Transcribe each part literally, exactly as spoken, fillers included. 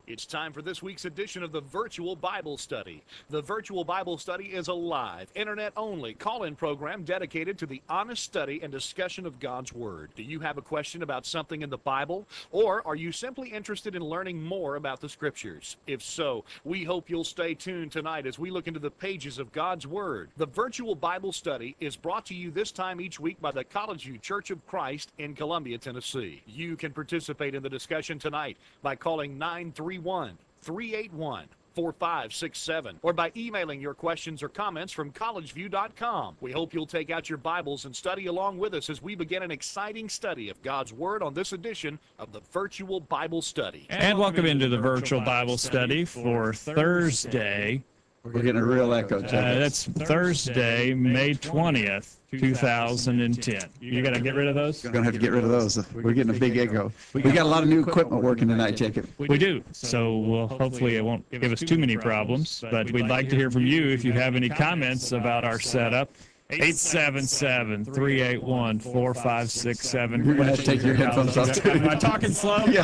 It's time for this week's edition of the Virtual Bible Study. The Virtual Bible Study is a live, internet-only call-in program dedicated to the honest study and discussion of God's Word. Do you have a question about something in the Bible? Or are you simply interested in learning more about the Scriptures? If so, we hope you'll stay tuned tonight as we look into the pages of God's Word. The Virtual Bible Study is brought to you this time each week by the College View Church of Christ in Columbia, Tennessee. You can participate in the discussion tonight by calling nine three one, three eight one, four five six seven or by emailing your questions or comments from college view dot com. We hope you'll take out your Bibles and study along with us as we begin an exciting study of God's Word on this edition of the Virtual Bible Study. And, and welcome into the Virtual Bible Study for Thursday. We're getting a real echo. Uh, that's Thursday, May twentieth, two thousand ten. You got to get rid of those? We're going to have to get rid of those. We're getting a big echo. We got a lot of new equipment working tonight, Jacob. We do. So we'll, hopefully it won't give us too many problems, but we'd like to hear from you if you have any comments about our setup. eight seven seven, three eight one, four five six seven. You're going to have to take your headphones off, too. Am I talking slow? Yeah.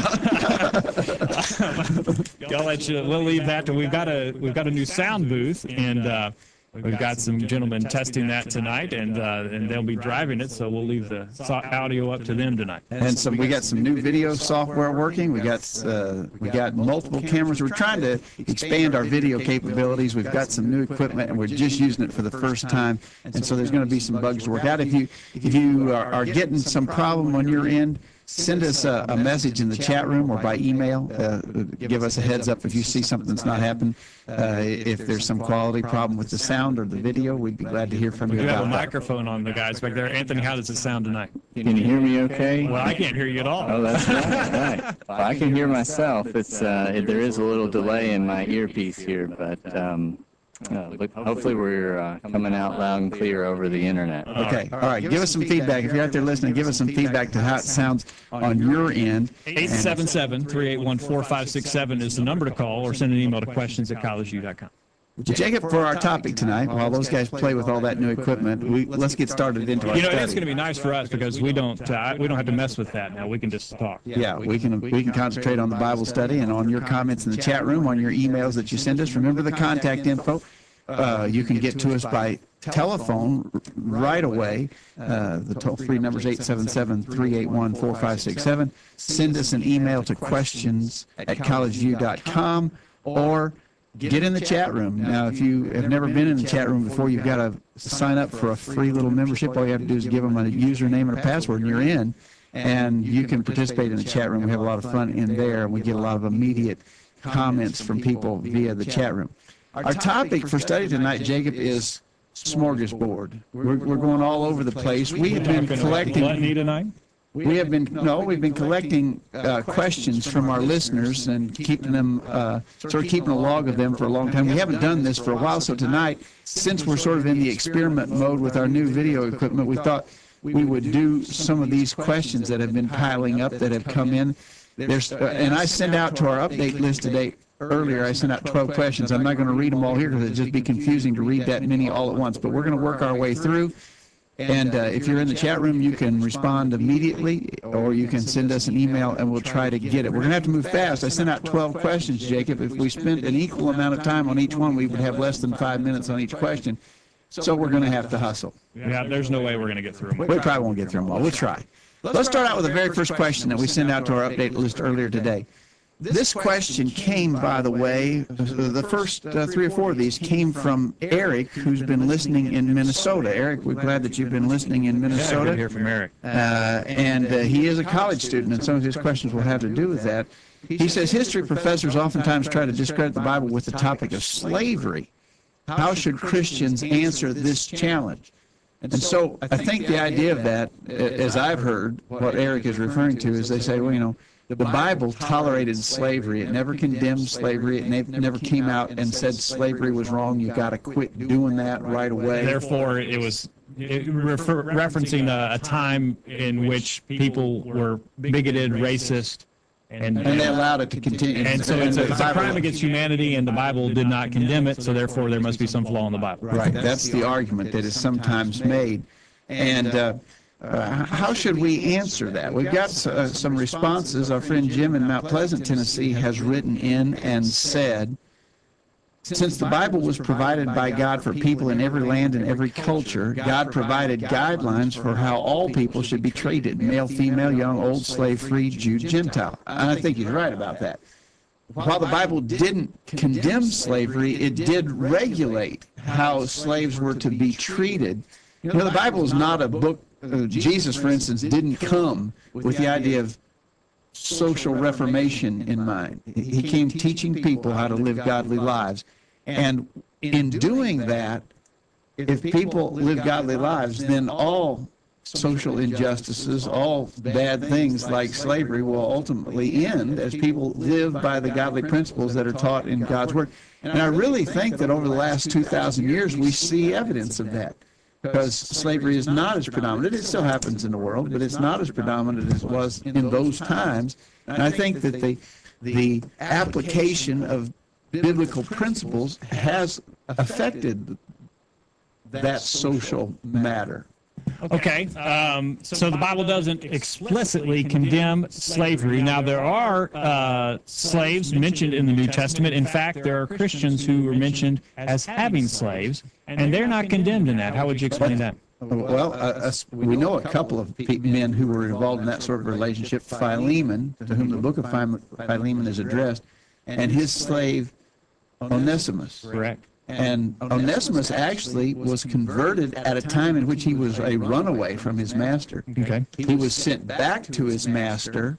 I'll let you, we'll leave that to, we've got a, we've got a new sound booth, and uh, we've got some gentlemen testing that tonight, and uh, and they'll be driving it, so we'll leave the audio up to them tonight. And some, we got some new video software working. We got uh, we got multiple cameras. We're trying to expand our video capabilities. We've got some new equipment, and we're just using it for the first time. And so there's going to be some bugs to work out. If you if you are, are getting some problem on your end, send us a, a message in the chat room or by email. Uh, give us a heads up if you see something that's not happening. Uh, if there's some quality problem with the sound or the video, we'd be glad to hear from you We about have a that. microphone on the guys back there. Anthony, how does it sound tonight? Can you hear me okay? Well, I can't hear you at all. Oh, that's right. right. Well, I can hear myself. It's uh, it, there is a little delay in my earpiece here, but um, uh, look, hopefully we're uh, coming out loud and clear over the internet. Okay, all right. Give us some feedback. If you're out there listening, give us some feedback to how it sounds on your end. eight seven seven, three eight one, four five six seven is the number to call, or send an email to questions at college view dot com. Jacob, for our topic tonight, while those guys play with all that new equipment, we let's get started into our You know, study. it's going to be nice for us because we don't uh, we don't have to mess with that now. We can just talk. Yeah, we can we can concentrate on the Bible study and on your comments in the chat room, on your emails that you send us. Remember the contact info. Uh, you can get to us by telephone right away. Uh, the toll-free number is eight seven seven, three eight one, four five six seven. Send us an email to questions at college view dot com or get in the chat room. Now, if you have never been in the chat room before, you've got to sign up for a free little membership. All you have to do is give them a username and a password, and you're in. And you can participate in the chat room. We have a lot of fun in there, and we get a lot of immediate comments from people via the chat room. Our topic for study tonight, Jacob, is smorgasbord. We're, we're going all over the place. We have been collecting... Gluttony tonight? We have been, no, we've been collecting uh, questions from our listeners and keeping them, uh, sort of keeping a log of them for a long time. We haven't done this for a while, so tonight, since we're sort of in the experiment mode with our new video equipment, we thought we would do some of these questions that have been piling up that have come in. There's, uh, and I sent out to our update list today, earlier, I sent out twelve questions. I'm not going to read them all here because it'd just be confusing to read that many all at once, but we're going to work our way through. And uh, if you're in the chat room, you can respond immediately, or you can send us an email, and we'll try to get it. We're going to have to move fast. I sent out twelve questions, Jacob. If we spent an equal amount of time on each one, we would have less than five minutes on each question. So we're going to have to hustle. Yeah, there's no way we're going to get through them. We probably won't get through them all. We'll try. Let's start out with the very first question that we sent out to our update list earlier today. This question came, by the way, the first uh, three or four of these came from Eric, who's been listening in Minnesota. Eric, we're glad that you've been listening in Minnesota. Yeah, good to hear from Eric. Uh, and uh, he is a college student, and some of his questions will have to do with that. He says, history professors oftentimes try to discredit the Bible with the topic of slavery. How should Christians answer this challenge? And so I think the idea of that, as I've heard, what Eric is referring to, is they say, well, you know, the Bible tolerated slavery. It never condemned slavery. It ne never came out and said slavery was wrong. You've got to quit doing that right away. Therefore, it was it refer, referencing a, a time in which people were bigoted, racist, and, and they allowed it to continue. And so it's a, it's a crime against humanity, and the Bible did not condemn it, so therefore there must be some flaw in the Bible. Right. That's the argument that is sometimes made. And uh, Uh, how should we answer that? We've got uh, some responses. Our friend Jim in Mount Pleasant, Tennessee, has written in and said, since the Bible was provided by God for people in every land and every culture, God provided guidelines for how all people should be treated, male, female, young, old, slave, free, Jew, Gentile. And I think he's right about that. While the Bible didn't condemn slavery, it did regulate how slaves were to be treated. You know, the Bible is not a book. Uh, Jesus, for instance, didn't come with the idea of social reformation in mind. He came teaching people how to live godly lives. And in doing that, if people live godly lives, then all social injustices, all bad things like slavery will ultimately end as people live by the godly principles that are taught in God's Word. And I really think that over the last two thousand years, we see evidence of that. Because slavery is not as predominant. It still happens in the world, but it's not as predominant as it was in those times. And I think that the, the application of biblical principles has affected that social matter. Okay, um, so the Bible doesn't explicitly condemn slavery. Now, there are uh, slaves mentioned in the New Testament. In fact, there are Christians who are mentioned as having slaves, and they're not condemned in that. How would you explain that? Well, uh, us, we know a couple of pe- men who were involved in that sort of relationship. Philemon, to whom the book of Philemon is addressed, and his slave Onesimus. Correct. And Onesimus actually was converted at a time in which he was a runaway from his master. Okay. He was sent back to his master,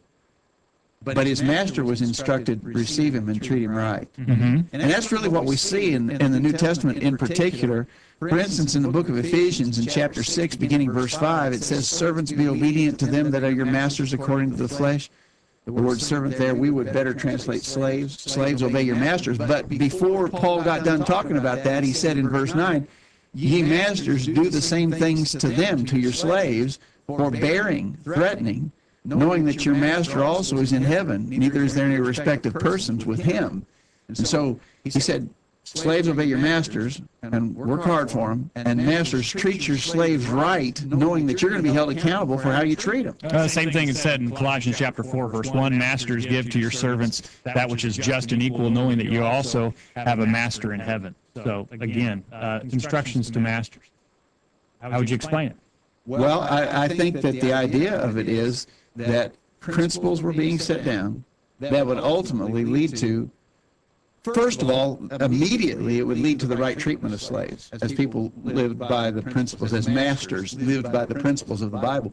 but his master was instructed to receive him and treat him right. Mm-hmm. And that's really what we see in, in the New Testament in particular. For instance, in the book of Ephesians, in chapter six, beginning verse five, it says, "Servants, be obedient to them that are your masters according to the flesh." The word servant there, we would better translate slaves. Slaves, obey your masters. But before Paul got done talking about that, he said in verse nine, "Ye masters, do the same things to them, to your slaves, forbearing, threatening, knowing that your master also is in heaven, neither is there any respect of persons with him." And so he said, slaves, obey your masters and work hard for them. And masters, treat your slaves right, knowing that you're going to be held accountable for how you treat them. Uh, same thing is said in Colossians chapter four, verse one. Masters, give to your servants that which is just and equal, knowing that you also have a master in heaven. So, again, uh, instructions to masters. How would you explain it? Well, I, I think that the idea of it is that principles were being set down that would ultimately lead to, first of all, immediately it would lead to the right treatment of slaves, as people lived by the principles, as masters lived by the principles of the Bible.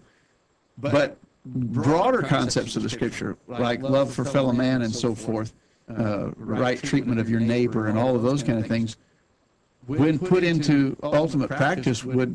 But broader concepts of the Scripture, like love for fellow man and so forth, uh, right treatment of your neighbor and all of those kind of things, when put into ultimate practice, would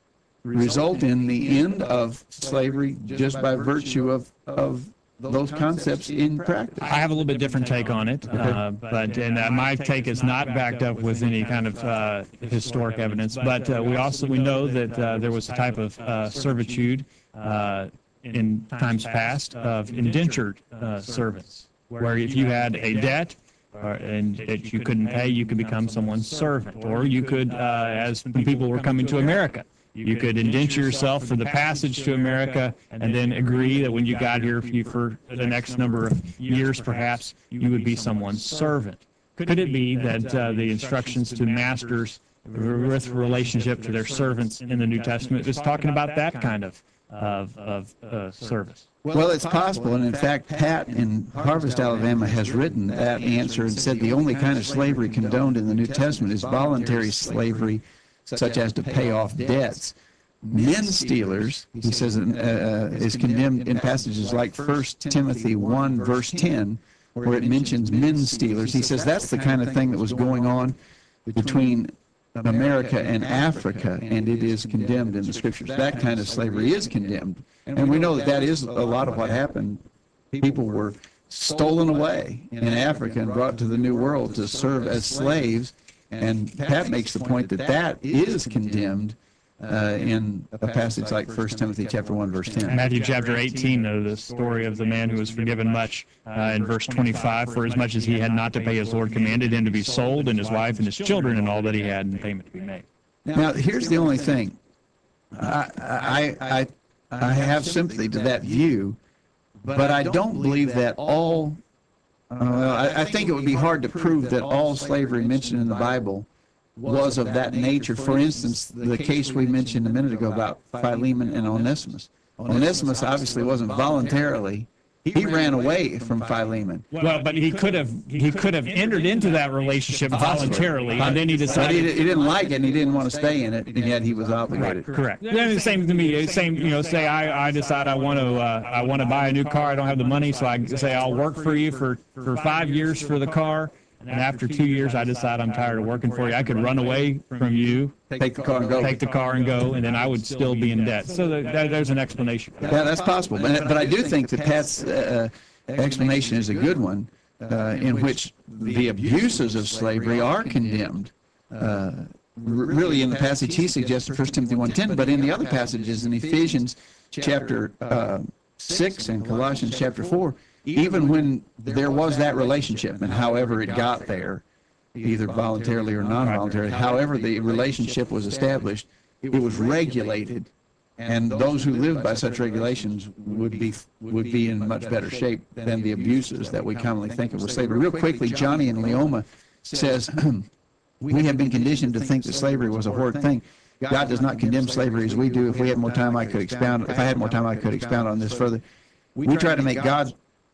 result in the end of slavery just by virtue of, of those concepts in practice. I have a little bit different take on it, uh, but and uh, my take is not backed up with any kind of uh, historic evidence. But uh, we also we know that uh, there was a type of uh, servitude uh, in times past of indentured uh, servants, where if you had a debt or, and that you couldn't pay, you could become someone's servant, or you could, uh, as when people were coming to America, you could indenture yourself for the passage to America and then agree that when you got here you, for the next number of years, perhaps, you would be someone's servant. Could it be that uh, the instructions to masters with relationship to their servants in the New Testament is talking about that kind of, of, of uh, service? Well, it's possible, and in fact, Pat in Harvest, Alabama, has written that answer and said the only kind of slavery condoned in the New Testament is voluntary slavery, such as to pay off debts. Men stealers, he says, uh, is condemned in passages like First Timothy one, verse ten, where it mentions men stealers. He says that's the kind of thing that was going on between America and Africa, and it is condemned in the Scriptures. That kind of slavery is condemned. And we know that that is a lot of what happened. People were stolen away in Africa and brought to the New World to serve as slaves. And Pat makes the point that that is condemned uh, in a passage like First Timothy chapter one, verse ten. Matthew chapter eighteen, though, the story of the man who was forgiven much, uh, in verse twenty-five, for as much as he had not to pay, his Lord commanded him to be sold, and his wife and his children and all that he had, and payment to be made. Now, here's the only thing. I, I, I I have sympathy to that view, but I don't believe that all, uh, I, I think it would be hard to prove that all slavery mentioned in the Bible was of that nature. For instance, the case we mentioned a minute ago about Philemon and Onesimus. Onesimus obviously wasn't voluntarily. He ran away from Philemon. Well, but he could have he could have entered into that relationship voluntarily, and then he But he, decided. he didn't like it, and he didn't want to stay in it, and yet he was obligated. Correct. Then the same to me. Same, you know. Say I, I decide I want to uh, I want to buy a new car. I don't have the money, so I say I'll work for you for for five years for the car, and after two years I decide I'm tired of working for you. I could run away from you, Take the car and go. take the car and go, and then I would still be in debt. So that, that, there's an explanation. Yeah, that's possible. But, but I do think that Pat's uh, explanation is a good one, uh, in which the abuses of slavery are condemned. Uh, r- really, in the passage he suggested, First Timothy one ten, but in the other passages in Ephesians chapter uh, six and Colossians chapter four, even when there was that relationship, and however it got there, either voluntarily or non-voluntarily, however the relationship was established, it was regulated, and those who lived by such regulations would be would be in much better shape than the abuses that we commonly think of with slavery. Real quickly, Johnny in Leoma says, we have been conditioned to think that slavery was a horrid thing. God does not condemn slavery as we do. If we had more time, I could expound. If I had more time, I could expound on this further. We try to make God's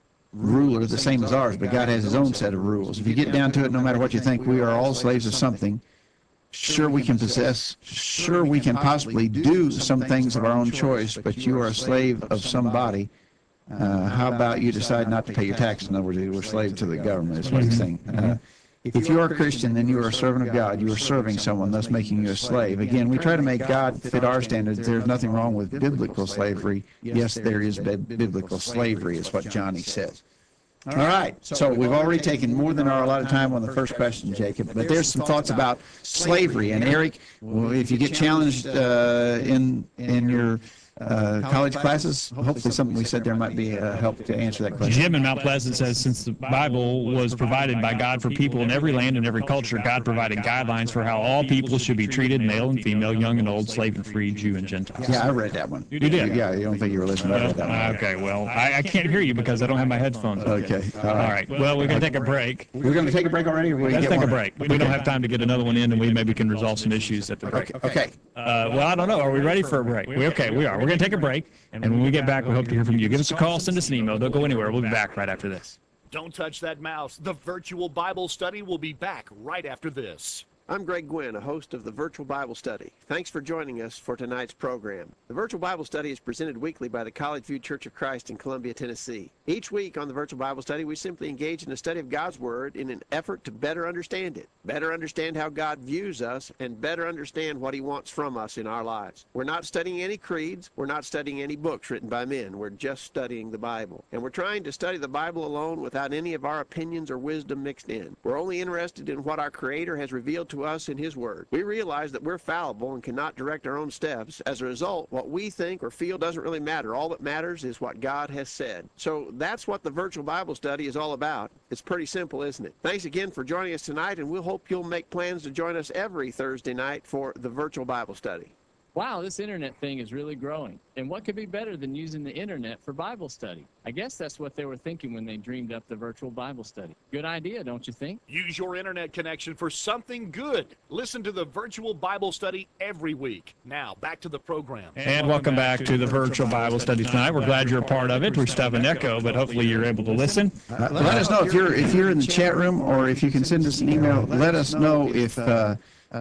ruler the same as ours, but God has his own set of rules. If you get down to it, no matter what you think, we are all slaves of something. Sure, we can possess, sure, we can possibly do some things of our own choice, but you are a slave of somebody. Uh, how about you decide not to pay your taxes? In other words, you were a slave to the government, is what he's saying. Uh, if you are a Christian, then you are a servant of God. You are serving someone, thus making you a slave. Again, we try to make God fit our standards. There's nothing wrong with biblical slavery. Yes, there is biblical slavery, is what Johnny says. All right, so we've already taken more than our allotted time on the first question, Jacob, but there's some thoughts about slavery. And Eric, if you get challenged uh, in in your uh, college classes, hopefully something we said there might be uh, help to answer that question. Jim in Mount Pleasant says, since the Bible was provided by God for people in every land and every culture, God provided guidelines for how all people should be treated, male and female, young and old, slave and free, Jew and Gentile. Yeah, I read that one. You did? Yeah, you don't think you were listening. I read that one. Okay, well, I, I can't hear you because I don't have my headphones on. Okay, All right, well, we're going to take a break. We're going to take a break already? Or we Let's get take a one? break. We don't have time to get another one in, and we maybe can resolve some issues at the break. Okay. Uh, well, I don't know. Are we ready for a break? We, okay, we are. We're going to take a break, and when we get back, we hope to hear from you. Give us a call, send us an email. Don't go anywhere. We'll be back right after this. Don't touch that mouse. The virtual Bible study will be back right after this. I'm Greg Gwynn, a host of the Virtual Bible Study. Thanks for joining us for tonight's program. The Virtual Bible Study is presented weekly by the College View Church of Christ in Columbia, Tennessee. Each week on the Virtual Bible Study, we simply engage in the study of God's Word in an effort to better understand it, better understand how God views us, and better understand what He wants from us in our lives. We're not studying any creeds. We're not studying any books written by men. We're just studying the Bible. And we're trying to study the Bible alone without any of our opinions or wisdom mixed in. We're only interested in what our Creator has revealed to us in His Word. We realize that we're fallible and cannot direct our own steps. As a result, what we think or feel doesn't really matter. All that matters is what God has said. So that's what the Virtual Bible Study is all about. It's pretty simple, isn't it? Thanks again for joining us tonight, and we'll hope you'll make plans to join us every Thursday night for the Virtual Bible Study. Wow, this internet thing is really growing. And what could be better than using the internet for Bible study? I guess that's what they were thinking when they dreamed up the virtual Bible study. Good idea, don't you think? Use your internet connection for something good. Listen to the virtual Bible study every week. Now, back to the program. And welcome back to the virtual Bible study tonight. We're glad you're a part of it. We still have an echo, but hopefully you're able to listen. Uh, let us know if you're if you're in the chat room, or if you can send us an email. Let us know if uh,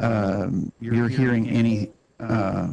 um, you're hearing any uh,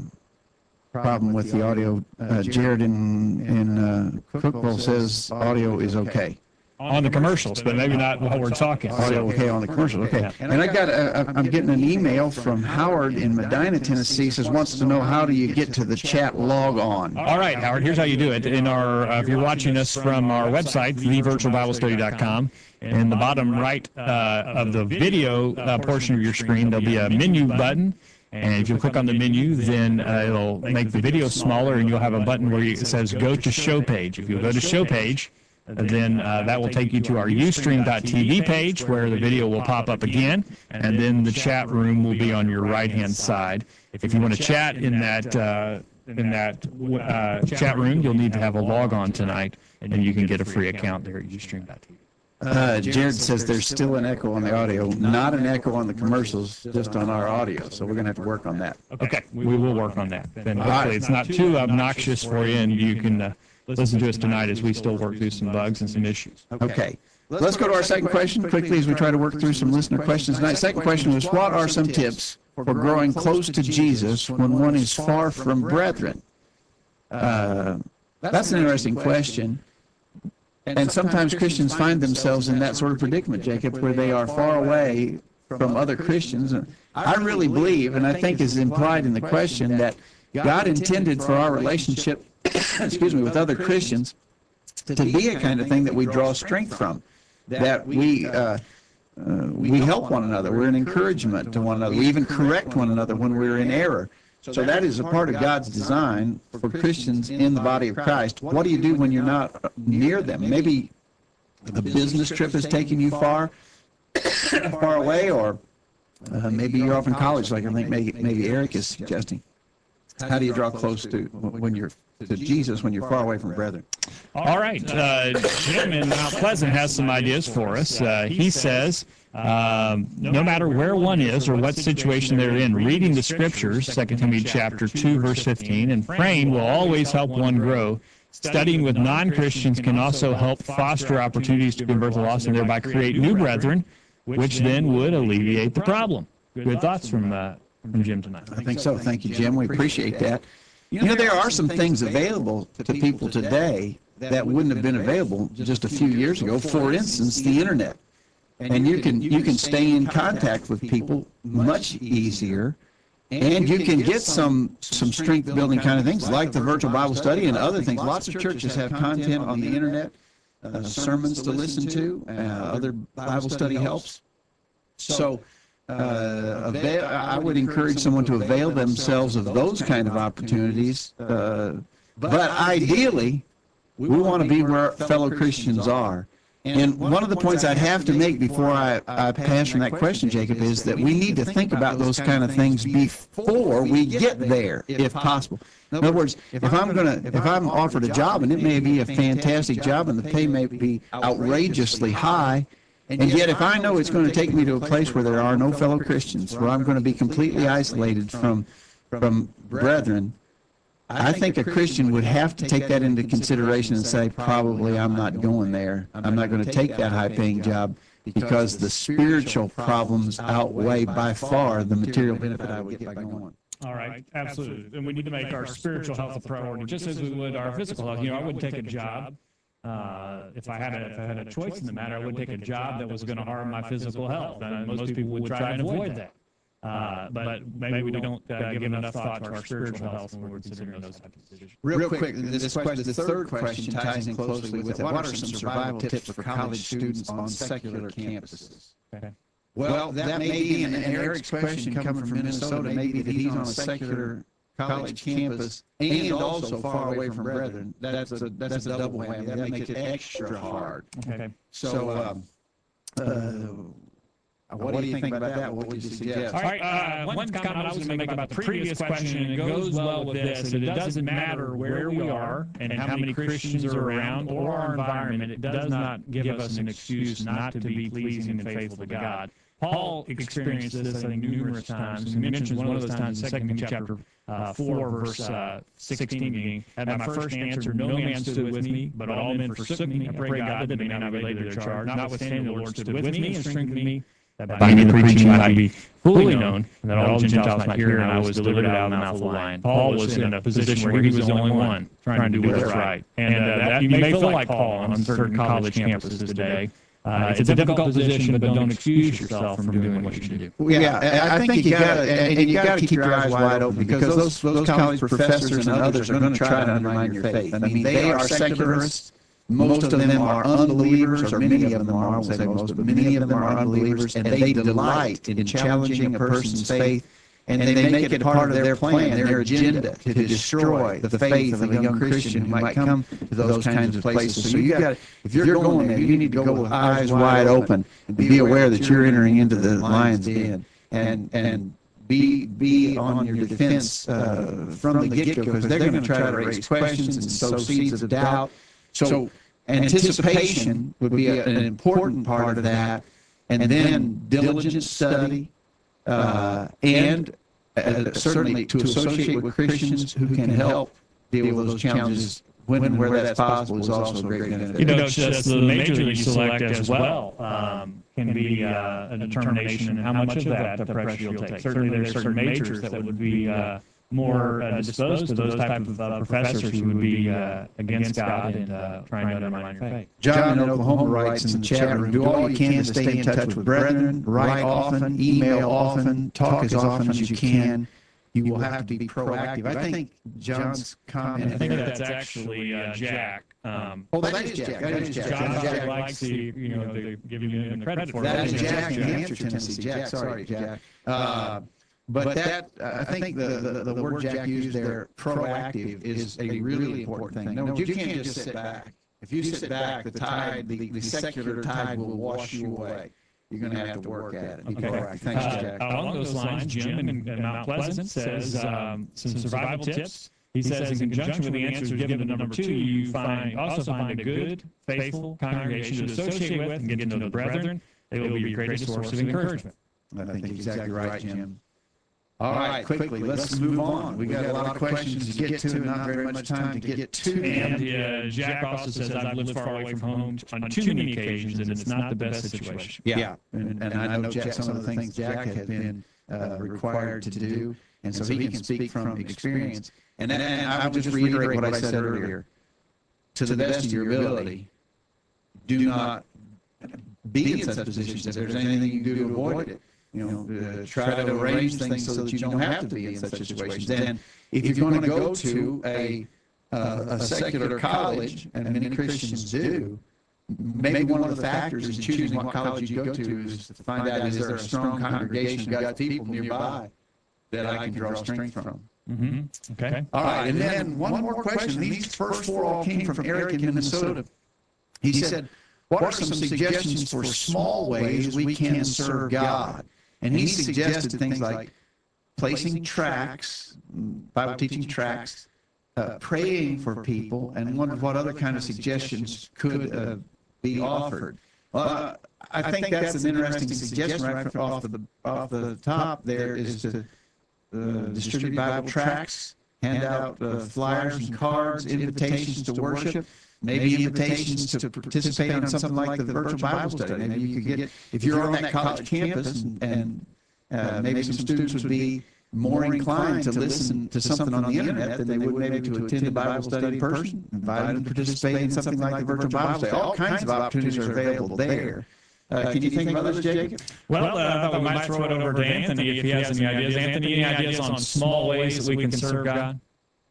problem with the audio. Uh, Jared in in uh, Cookville says audio is okay. On the commercials, but maybe not while we're talking. Audio okay on the commercial. Okay. And I got a, a, I'm getting an email from Howard in Medina, Tennessee. Says wants to know, how do you get to the chat log on? All right, Howard, here's how you do it. In our, uh, if you're watching us from our website, the virtual bible study dot com, in the bottom right uh, of the video uh, portion of your screen, there'll be a menu button. And if you click on the menu, then uh, it'll make the video smaller, and you'll have a button where it says go to show page. If you go to show page, then uh, that will take you to our ustream dot t v page, where the video will pop up again, and then the chat room will be on your right-hand side. If you want to chat in that uh, in that uh, chat room, you'll need to have a log on tonight, and you can get a free account there at Ustream dot T V. Uh, Jared says there's still an echo on the audio, not an echo on the commercials, just on our audio. So we're going to have to work on that. Okay, we will work on that. Then hopefully it's not too obnoxious for you, and you can uh, listen to us tonight as we still work through some bugs and some issues. Okay. Let's go to our second question quickly as we try to work through some listener questions tonight. Second question was, what are some tips for growing close to Jesus when one is far from brethren? Uh, that's an interesting question. And sometimes Christians find themselves in that sort of predicament, Jacob, where they are far away from other Christians. And I really believe, and I think is implied in the question, that God intended for our relationship, excuse me, with other Christians to be a kind of thing that we draw strength from, that we uh, uh, we help one another, we're an encouragement to one another, we even correct one another when we're in error. So that is a part of God's design for Christians in the body of Christ. What do you do when you're not near them? Maybe the business trip is taking you far, far away, or uh, maybe you're off in college, like I think maybe, maybe Eric is suggesting. How do you draw close to when you're to Jesus when you're far away from brethren? All right, uh, Jim in Mount Pleasant has some ideas for us. Uh, he says, um, no matter where one is or what situation they're in, reading the Scriptures, Second Timothy chapter two, verse fifteen, and praying will always help one grow. Studying with non-Christians can also help foster opportunities to convert the lost and thereby create new brethren, which then would alleviate the problem. Good thoughts from uh, from Jim tonight. I think so. Thank you, Jim. We appreciate that. You know, there are some things available to people today that wouldn't have been available just a few years ago. For instance, the internet. And you can you can stay in contact with people much easier, and you can get some some strength building kind of things like the virtual Bible study and other things. Lots of churches have content on the internet, uh, sermons to listen to, uh, other Bible study helps. So uh, avail, I would encourage someone to avail themselves of those kind of opportunities. Uh, but ideally, we want to be where fellow Christians are. And one of the points I'd have to make before I, I pass from that question, Jacob, is that we need to think about those kind of things before we get there, if possible. In other words, if I'm going to, if I'm offered a job, and it may be a fantastic job, and the pay may be outrageously high, and yet if I know it's going to take me to a place where there are no fellow Christians, where I'm going to be completely isolated from from brethren, I think a Christian would have to take that into consideration and say, probably I'm not going there. I'm not going to take that high-paying job because the spiritual problems outweigh by far the material benefit I would get by going. All right, absolutely. And we need to make our spiritual health a priority, just as we would our physical health. You know, I wouldn't take a job. Uh, if I had a if I had a choice in the matter, I would take a job that was going to harm my physical health, and most people would try and avoid that. Uh, but maybe we don't uh, give enough thought to our spiritual health when we're considering those types of decisions. Real quick, this question, the third question ties in closely with it. What are some survival tips for college students on secular campuses? Okay. Well, that may be, and Eric's question coming from Minnesota, may be that he's on a secular college campus and also far away from brethren. That's a, that's a double whammy. That makes it extra hard. Okay. So, um, uh, What, what do you think about that? What would you suggest? All right, uh, one comment I was going to make about the previous question, and it goes well with this, and it doesn't matter where we are and how many Christians are around or our environment, it does not give us an excuse not to be pleasing and faithful to God. Paul experienced this, I think, numerous times, and he mentions one of those times in Second Timothy chapter uh, four, verse uh, sixteen, being, "At my first answer, no man stood with me, but all men forsook me. I pray God that they may not be laid to their charge. Notwithstanding, the Lord stood with me and strengthened me, that by me the preaching might be fully known, and that all the Gentiles might hear, and I was delivered out of the mouth of the lion." Paul was in a position where he was the only one trying to do what's right. And uh, that, you may feel like Paul on certain college campuses today. Uh, it's a difficult position, but don't excuse yourself from doing what you should do. Yeah, I, I think you got to, and you got to keep your eyes wide open, because those those college professors and others are going to try to undermine your faith. I mean, they are secularists. Most of them are unbelievers, or many of them are, I won't say most, but many of them are unbelievers, and they delight in challenging a person's faith, and they make it part of their plan, their agenda, to destroy the faith of a young Christian who might come to those kinds of places. So you got, if you're going there, you need to go with eyes wide open and be aware that you're entering into the lion's den. And and be be on your defense uh, from the get-go, because they're going to try to raise questions and sow seeds of doubt. So anticipation would be a, an important part of that, and then diligent study, uh, and uh, certainly to associate with Christians who can help deal with those challenges when and where that's possible is also a great benefit. You know, just the major that you select as well um, can be uh, a determination in how much of that pressure you'll take. Certainly there's certain majors that would be uh, more uh, disposed to those type of uh, professors who would be uh, against God and uh, trying to undermine your faith. John in Oklahoma writes in the chat room, do all you can to stay in touch with brethren, write often, email often, talk as often as you can. You will have to be proactive. I think John's comment. I think that's actually uh, Jack. Um, oh, that is Jack. That is Jack. John Jack likes the, you know, the giving you the credit for it. That is Jack in Hampshire, Tennessee. Jack, sorry, Jack. Uh, but that, uh, I think the, the, the word Jack used there, proactive, is a really important thing. No, you can't just sit back. If you sit back, the tide, the, the secular tide will wash you away. You're going to have to work at it. Be proactive. Thanks, Jack. Uh, along those lines, Jim in, in Mount Pleasant says um, some survival tips. He says, in conjunction with the answers given to number two, you find also find a good, faithful congregation to associate with and get to know the brethren. They will be your greatest source of encouragement. I think exactly right, Jim. All right, quickly, let's move on. We got a lot of questions to get to and not very much time to get to. And uh, Jack also says, I've lived far away from home on too many occasions, and it's not the best situation. Yeah, and, and I know Jack, some of the things Jack has been uh, required to do, and so he can speak from experience. And, and, and I would just reiterate what I said earlier. To the best of your ability, do not be in such positions if there's anything you can do to avoid it. You know, uh, try to arrange things so that you don't have to be in such situations. And if you're going to go to a, uh, a secular college, and many Christians do, maybe one of the factors in choosing what college you go to is to find out, is there a strong congregation of God's people nearby that I can draw strength from? Mm-hmm. Okay. All right, and then one more question. These first four all came from Eric in Minnesota. He said, what are some suggestions for small ways we can serve God? And he suggested things like placing tracts, Bible teaching tracts, uh, praying for people, and wondered what other kind of suggestions could uh, be offered. Well, I think that's an interesting suggestion right off the off the top. There is to uh, distribute Bible tracts, hand out uh, flyers and cards, invitations to worship. Maybe invitations to participate on something like the virtual Bible study. Maybe you could get, if you're on that college campus, and, and uh, maybe some students would be more inclined to listen to something on the internet than they would maybe to attend a Bible study in person, invite them to participate in something like the virtual Bible study. All kinds of opportunities are available there. Uh, can you think of others, Jacob? Well, uh, I thought we might throw it over to Anthony if he has any ideas. Anthony, any ideas on small ways that we can serve God?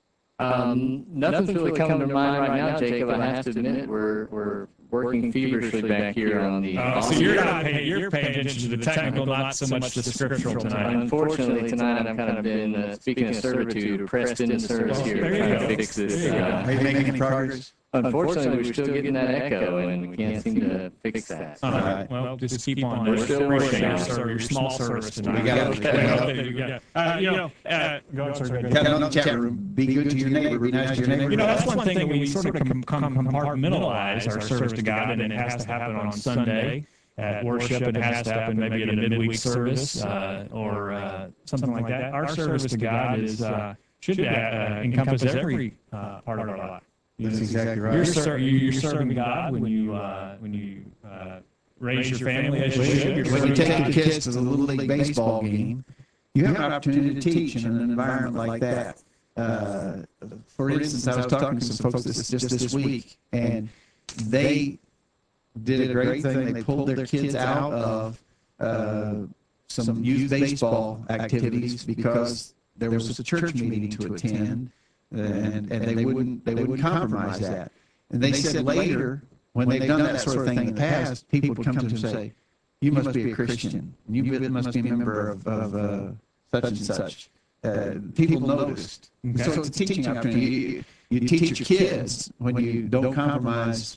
Um, nothing's really coming to mind right now, Jacob. I have to admit, we're we're working feverishly back here on the. Uh, so you're not paying, you're paying attention to the technical, not so much the scriptural tonight. Unfortunately, tonight I'm kind of been uh, speaking of servitude, pressed into service here, trying to fix this. Uh, Are you making any progress? Unfortunately, we're still getting that echo, and we can't seem to fix that. All right. Well, just keep on. We're still working on it. Your small service tonight. We got it. Uh, you know, uh, go on, sorry, go Got it on the chat room. Be good to your neighbor. Be nice to your neighbor. You know, that's one thing that we sort of com- com- compartmentalize our service to God, and it has to happen on Sunday at worship, and it has to happen maybe at a midweek service uh, or uh, something like that. Our service to God is uh, should uh, encompass every uh, part of our life. That's exactly right. You're, ser- you're serving God when you uh, when you uh, raise your family as you should. When you take your kids to the Little League baseball game, you have an opportunity to teach in an environment like that. Uh, for instance, I was talking to some folks this, just this week, and they did a great thing. They pulled their kids out of uh, some youth baseball activities because there was a church meeting to attend. And, and they wouldn't they wouldn't compromise that. And they said later, when they've done that sort of thing in the past, people would come to them and say, "You must be a Christian. You must be a member of, of uh, such and such." Uh, people noticed. Okay. So it's a teaching opportunity. You, you teach your kids when you don't compromise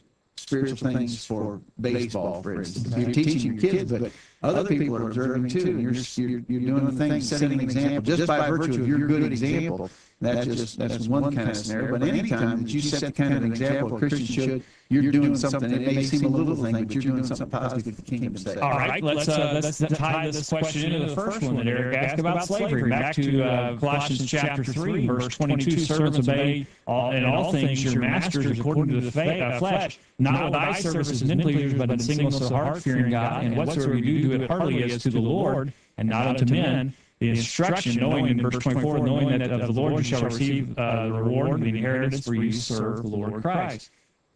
spiritual things for baseball, for instance. You're teaching your kids, but other people are observing too, and you're, you're, you're doing things, setting an example, just by virtue of your good example. That's just, that's one kind of scenario, but anytime that you set the kind of example a Christian should, you're doing something, it may seem a little thing, but you're doing something positive for the kingdom's sake. All right, let's, uh, let's tie this question into the first one that Eric asked about slavery. Back to uh, Colossians chapter three, verse twenty-two, servants obey all, in all things your masters according to the fa- uh, flesh, not with eye service as men pleasers, but in singleness of heart, fearing God, and whatsoever you do, do it heartily as to the Lord, and not unto men. The instruction, knowing in verse twenty-four, knowing that of the Lord you shall receive uh, the reward, the inheritance, for you serve the Lord Christ.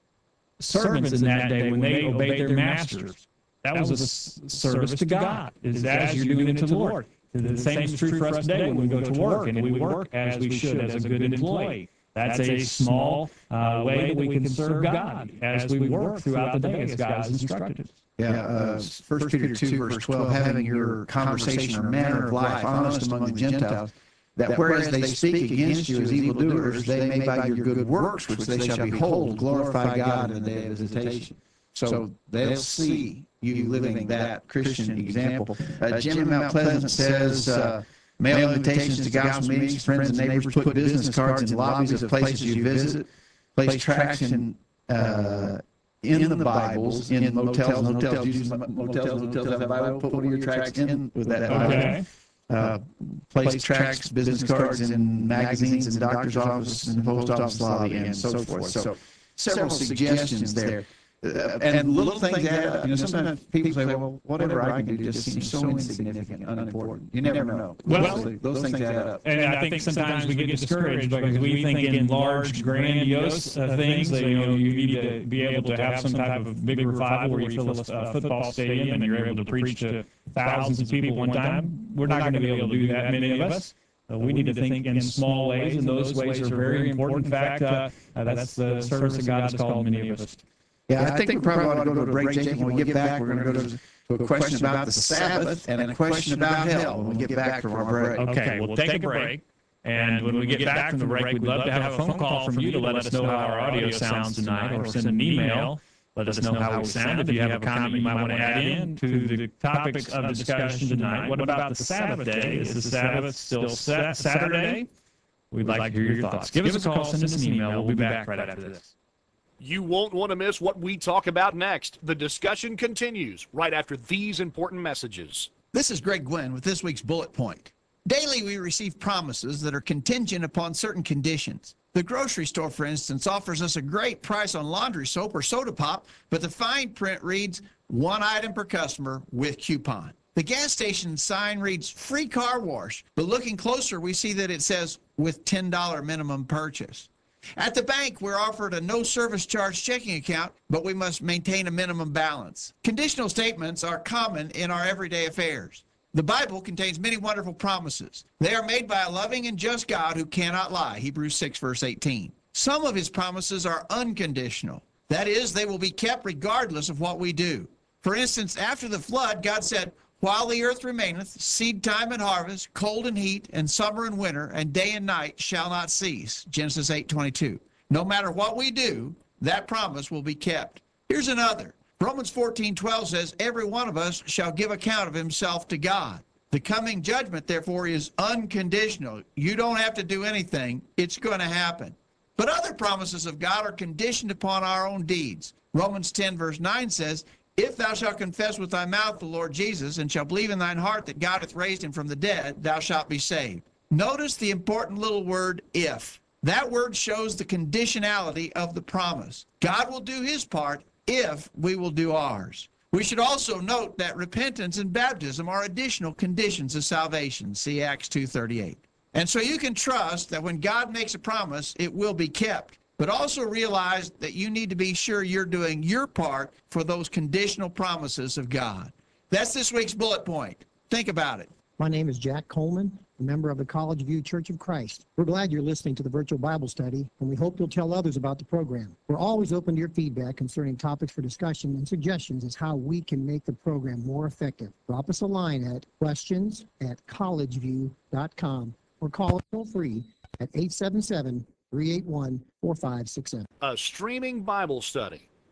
Servants in that day, when they obeyed their masters, that was a s- service to God, is as you're doing it to the Lord. The same is true for us today when we go to work, and we work as we should as a good employee. That's a small uh, way that we can serve God as we work throughout the day as God has instructed us. Yeah, uh, First Peter two, verse twelve, having your conversation or manner of life honest among the Gentiles, that whereas they speak against you as evildoers, they may by your good works, which they shall behold, glorify God in the day of visitation. So they'll see you living that Christian example. Uh, Jim in Mount Pleasant says, uh, mail invitations to gospel meetings, friends and neighbors, put business cards in lobbies of places you visit, place tracts in uh, in the Bibles, in motels, and hotels, use motels, and hotels have a Bible, put one of your tracts in with that Bible. Okay. Uh, place tracts, business cards in magazines, and doctor's office, and post office lobby, and so forth. So several suggestions there. Uh, and little things add up. You know, sometimes people say, well, whatever I can do just seems so insignificant, unimportant. You never know. Well, those, those things add up. And I think sometimes we get discouraged because we think in large, grandiose uh, things that, you know, you need to be able to have some type of big revival where you fill a uh, football stadium and you're able to preach to thousands of people one time. We're not going to be able to do that, many of us. Uh, we need to think in small ways, and those ways are very important. In fact, uh, uh, that's the service that God has called many of us. Yeah, I think we probably ought to go to a break, Jake. When we get back, we're going to go to, to a question about the Sabbath and a question about hell when we get back from our break. Okay, we'll take a break. And when we get back from the break, we'd love to have a phone call from you to let us know how our audio sounds tonight, or send an email. Let us know how we sound. If you have a comment you might want to add in to the topics of discussion tonight. What about the Sabbath day? Is the Sabbath still Saturday? We'd like to hear your thoughts. Give us a call, send us an email. We'll be back right after this. You won't want to miss what we talk about next. The discussion continues right after these important messages. This is Greg Gwynn with this week's Bullet Point. Daily we receive promises that are contingent upon certain conditions. The grocery store, for instance, offers us a great price on laundry soap or soda pop, but the fine print reads one item per customer with coupon. The gas station sign reads free car wash, but looking closer we see that it says with ten dollars minimum purchase. At the bank, we're offered a no service charge checking account, but we must maintain a minimum balance. Conditional statements are common in our everyday affairs. The Bible contains many wonderful promises. They are made by a loving and just God who cannot lie, Hebrews six, verse eighteen. Some of his promises are unconditional. That is, they will be kept regardless of what we do. For instance, after the flood, God said, while the earth remaineth, seed time and harvest, cold and heat, and summer and winter, and day and night shall not cease. Genesis eight twenty-two. No matter what we do, that promise will be kept. Here's another. Romans fourteen twelve says, every one of us shall give account of himself to God. The coming judgment, therefore, is unconditional. You don't have to do anything. It's going to happen. But other promises of God are conditioned upon our own deeds. Romans ten verse nine says, if thou shalt confess with thy mouth the Lord Jesus, and shalt believe in thine heart that God hath raised him from the dead, thou shalt be saved. Notice the important little word, if. That word shows the conditionality of the promise. God will do his part if we will do ours. We should also note that repentance and baptism are additional conditions of salvation. See Acts two thirty-eight. And so you can trust that when God makes a promise, it will be kept. But also realize that you need to be sure you're doing your part for those conditional promises of God. That's this week's bullet point. Think about it. My name is Jack Coleman, a member of the College View Church of Christ. We're glad you're listening to the virtual Bible study, and we hope you'll tell others about the program. We're always open to your feedback concerning topics for discussion and suggestions as how we can make the program more effective. Drop us a line at questions at collegeview dot com or call us toll free at eight seven seven, three eight one, four five six seven. A streaming Bible study,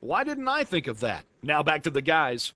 Why didn't I think of that? Now back to the guys.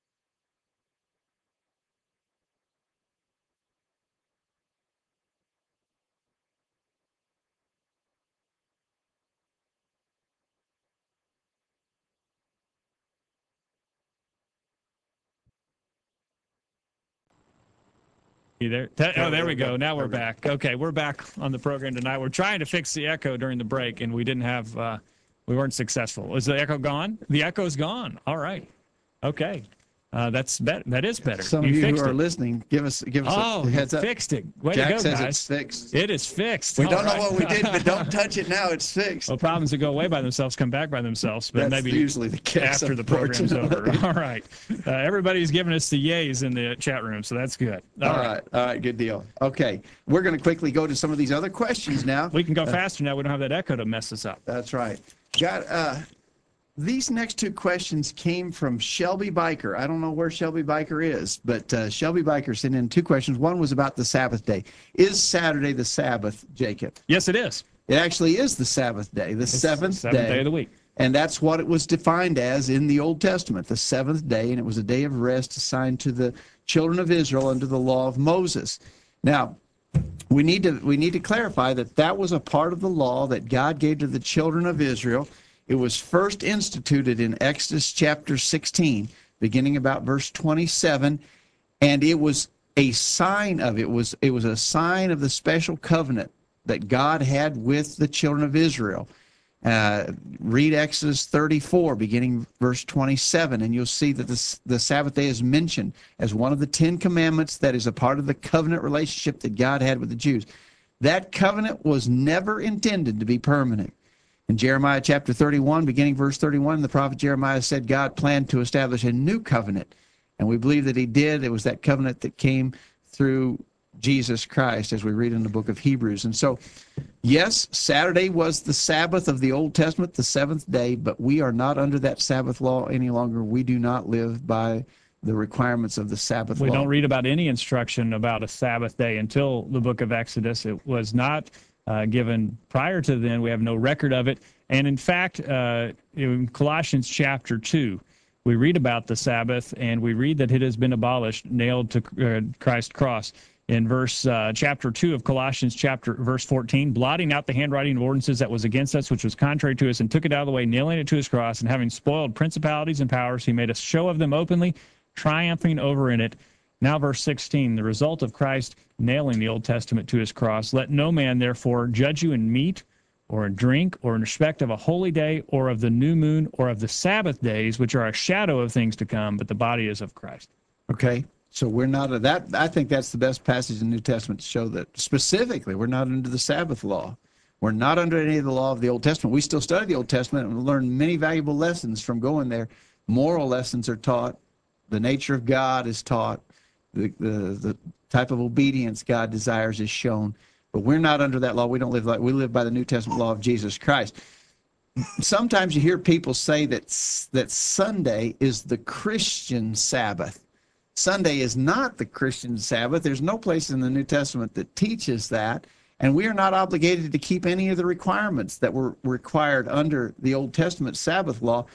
You there? Oh, there we go. Now we're back. Okay, we're back on the program tonight. We're trying to fix the echo during the break, and we didn't have, uh, we weren't successful. Is the echo gone? The echo's gone. All right. Okay. Uh, that's better. That is better. Some you of you fixed who are it. listening, give us give us Oh, a heads you up. fixed it. Way Jack to go, says guys. it's fixed. It is fixed. We All don't know right. what we did, but don't touch it now. It's fixed. Well, problems that go away by themselves come back by themselves, but That's maybe usually the case, after the program's unfortunately. over. All right. Uh, everybody's giving us the yays in the chat room, so that's good. All right. All right. Good deal. Okay. We're going to quickly go to some of these other questions now. We can go faster now. We don't have that echo to mess us up. That's right. Got uh, these next two questions came from Shelby Biker. I don't know where Shelby Biker is, but uh, Shelby Biker sent in two questions. One was about the Sabbath day. Is Saturday the Sabbath, Jacob? Yes, it is. It actually is the Sabbath day, the seventh, seventh day. day of the week. And that's what it was defined as in the Old Testament, the seventh day, and it was a day of rest assigned to the children of Israel under the law of Moses. Now, we need to we need to clarify that that was a part of the law that God gave to the children of Israel. It was first instituted in Exodus chapter sixteen, beginning about verse twenty-seven, and it was a sign of it was it was a sign of the special covenant that God had with the children of Israel. Uh, read Exodus thirty-four, beginning verse twenty-seven, and you'll see that this, the Sabbath day is mentioned as one of the Ten Commandments that is a part of the covenant relationship that God had with the Jews. That covenant was never intended to be permanent. In Jeremiah chapter thirty-one, beginning verse thirty-one, the prophet Jeremiah said God planned to establish a new covenant, and we believe that he did. It was that covenant that came through Jesus Christ, as we read in the book of Hebrews. And so, yes, Saturday was the Sabbath of the Old Testament, the seventh day, but we are not under that Sabbath law any longer. We do not live by the requirements of the Sabbath We law. don't read about any instruction about a Sabbath day until the book of Exodus. It was not uh, given prior to then. We have no record of it. And in fact, uh, in Colossians chapter two, we read about the Sabbath, and we read that it has been abolished, nailed to uh, Christ's cross. In verse uh, chapter two of Colossians chapter verse fourteen, blotting out the handwriting of ordinances that was against us, which was contrary to us, and took it out of the way, nailing it to his cross, and having spoiled principalities and powers, he made a show of them openly, triumphing over in it. Now verse sixteen, the result of Christ nailing the Old Testament to his cross. Let no man therefore judge you in meat or in drink or in respect of a holy day or of the new moon or of the Sabbath days, which are a shadow of things to come, but the body is of Christ. Okay. So we're not a, that. I think that's the best passage in the New Testament to show that specifically we're not under the Sabbath law. We're not under any of the law of the Old Testament. We still study the Old Testament and learn many valuable lessons from going there. Moral lessons are taught. The nature of God is taught. The, the, the type of obedience God desires is shown. But we're not under that law. We don't live like we live by the New Testament law of Jesus Christ. Sometimes you hear people say that that Sunday is the Christian Sabbath. Sunday is not the Christian Sabbath. There's no place in the New Testament that teaches that, and we are not obligated to keep any of the requirements that were required under the Old Testament Sabbath law.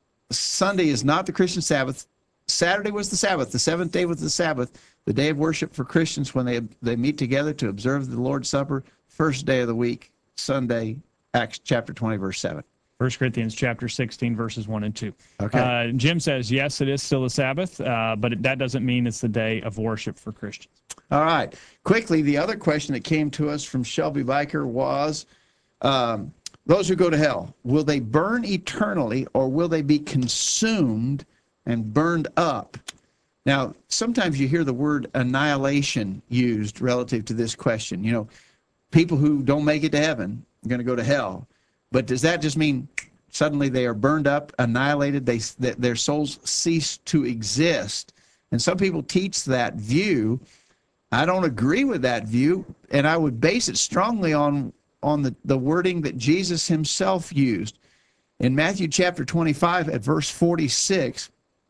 Sunday is not the Christian Sabbath. Saturday was the Sabbath. The seventh day was the Sabbath, the day of worship for Christians when they they meet together to observe the Lord's Supper. First day of the week, Sunday, Acts chapter twenty, verse seven. First Corinthians chapter sixteen, verses one and two. Okay. Uh, Jim says, yes, it is still a Sabbath, uh, but it, that doesn't mean it's the day of worship for Christians. All right. Quickly, the other question that came to us from Shelby Biker was, um, those who go to hell, will they burn eternally or will they be consumed and burned up? Now, sometimes you hear the word annihilation used relative to this question. You know, people who don't make it to heaven are going to go to hell. But does that just mean suddenly they are burned up, annihilated, they, that their souls cease to exist? And some people teach that view. I don't agree with that view, and I would base it strongly on, on the, the wording that Jesus himself used. In Matthew chapter twenty-five at verse forty-six,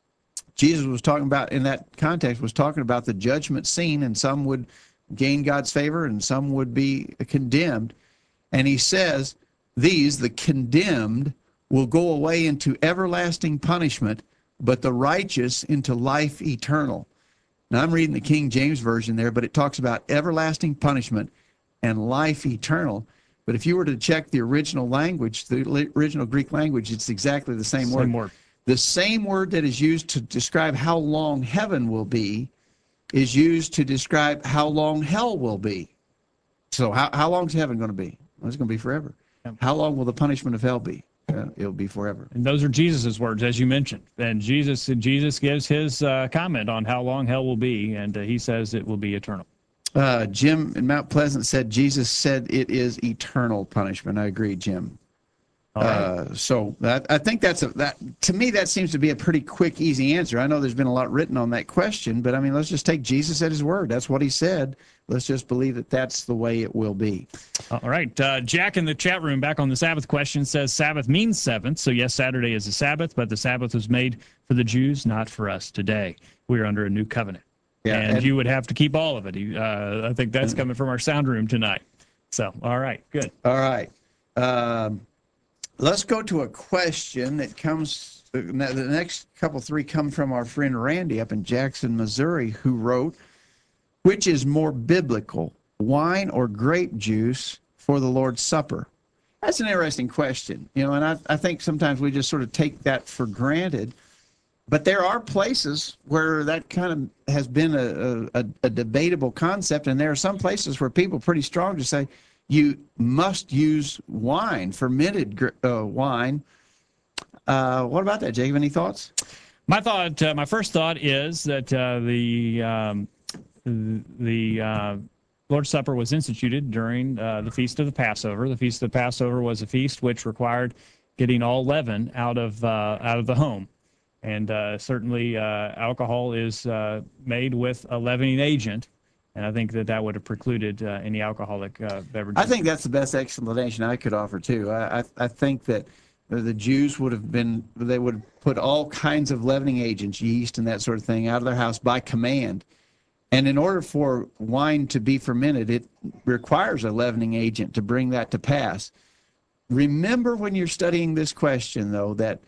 Jesus was talking about, in that context, was talking about the judgment scene, and some would gain God's favor and some would be condemned. And he says, these, the condemned, will go away into everlasting punishment, but the righteous into life eternal. Now, I'm reading the King James Version there, but it talks about everlasting punishment and life eternal. But if you were to check the original language, the original Greek language, it's exactly the same, Same word. word. The same word that is used to describe how long heaven will be is used to describe how long hell will be. So how, how long is heaven going to be? Well, it's going to be forever. How long will the punishment of hell be? Uh, it'll be forever. And those are Jesus' words, as you mentioned. And Jesus Jesus gives his uh, comment on how long hell will be, and uh, he says it will be eternal. Uh, Jim in Mount Pleasant said Jesus said it is eternal punishment. I agree, Jim. All right. Uh, so that, I think that's a that to me that seems to be a pretty quick, easy answer. I know there's been a lot written on that question, but I mean, let's just take Jesus at his word. That's what he said. Let's just believe that that's the way it will be. All right. Uh, Jack in the chat room, back on the Sabbath question, says Sabbath means seventh. So yes, Saturday is a Sabbath, but the Sabbath was made for the Jews, not for us today. We are under a new covenant, Yeah, and, and- you would have to keep all of it. Uh, I think that's coming from our sound room tonight. So all right, good. All right. Um, let's go to a question that comes. The next couple three come from our friend Randy up in Jackson, Missouri, who wrote, "Which is more biblical, wine or grape juice for the Lord's Supper?" That's an interesting question, you know, and I, I think sometimes we just sort of take that for granted. But there are places where that kind of has been a, a, a debatable concept, and there are some places where people are pretty strong to say you must use wine, fermented uh, wine. Uh, what about that, Jacob? Any thoughts? My thought, uh, my first thought is that uh, the um, the uh, Lord's Supper was instituted during uh, the Feast of the Passover. The Feast of the Passover was a feast which required getting all leaven out of uh, out of the home, and uh, certainly uh, alcohol is uh, made with a leavening agent, and I think that that would have precluded uh, any alcoholic uh, beverages. I think that's the best explanation I could offer too. I I, I think that the Jews would have been they would put all kinds of leavening agents, yeast and that sort of thing, out of their house by command. And in order for wine to be fermented, it requires a leavening agent to bring that to pass. Remember when you're studying this question, though, that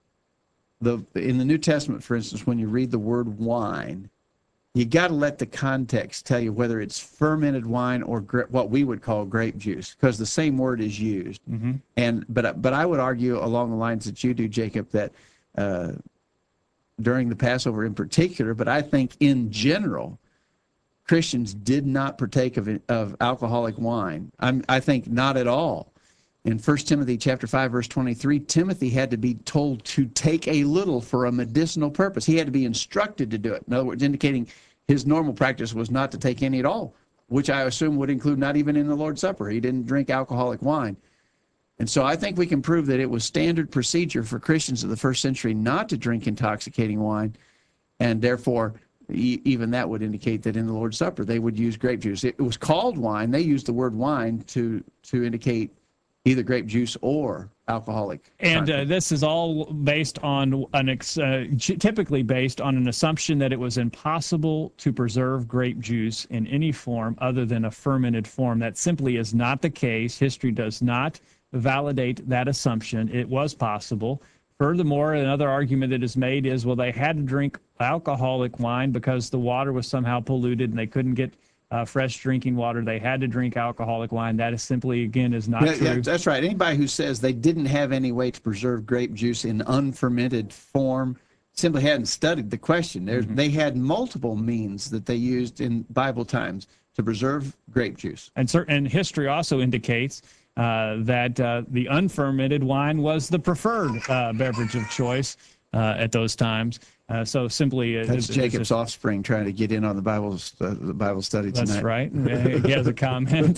the in the New Testament, for instance, when you read the word wine, you got to let the context tell you whether it's fermented wine or gra- what we would call grape juice, because the same word is used. Mm-hmm. And but but I would argue along the lines that you do, Jacob, that uh, during the Passover in particular, but I think in general, Christians did not partake of of alcoholic wine. I'm, I think not at all. In First Timothy chapter five, verse twenty-three, Timothy had to be told to take a little for a medicinal purpose. He had to be instructed to do it. In other words, indicating his normal practice was not to take any at all, which I assume would include not even in the Lord's Supper. He didn't drink alcoholic wine. And so I think we can prove that it was standard procedure for Christians of the first century not to drink intoxicating wine, and therefore e- even that would indicate that in the Lord's Supper they would use grape juice. It, it was called wine. They used the word wine to to indicate either grape juice or alcoholic. And uh, content. this is all based on an ex- uh, typically based on an assumption that it was impossible to preserve grape juice in any form other than a fermented form. That simply is not the case. History does not validate that assumption. It was possible. Furthermore, another argument that is made is, well, they had to drink alcoholic wine because the water was somehow polluted and they couldn't get Uh, fresh drinking water. They had to drink alcoholic wine. That is simply, again, is not Yeah, true. yeah, that's right. Anybody who says they didn't have any way to preserve grape juice in unfermented form simply hadn't studied the question. There's, Mm-hmm. They had multiple means that they used in Bible times to preserve grape juice. And certain history also indicates uh, that uh, the unfermented wine was the preferred uh, beverage of choice uh, at those times. Uh, so simply, uh, That's it's- Jacob's it's a- offspring trying to get in on the Bible, uh, the Bible study tonight. That's right. He has a comment.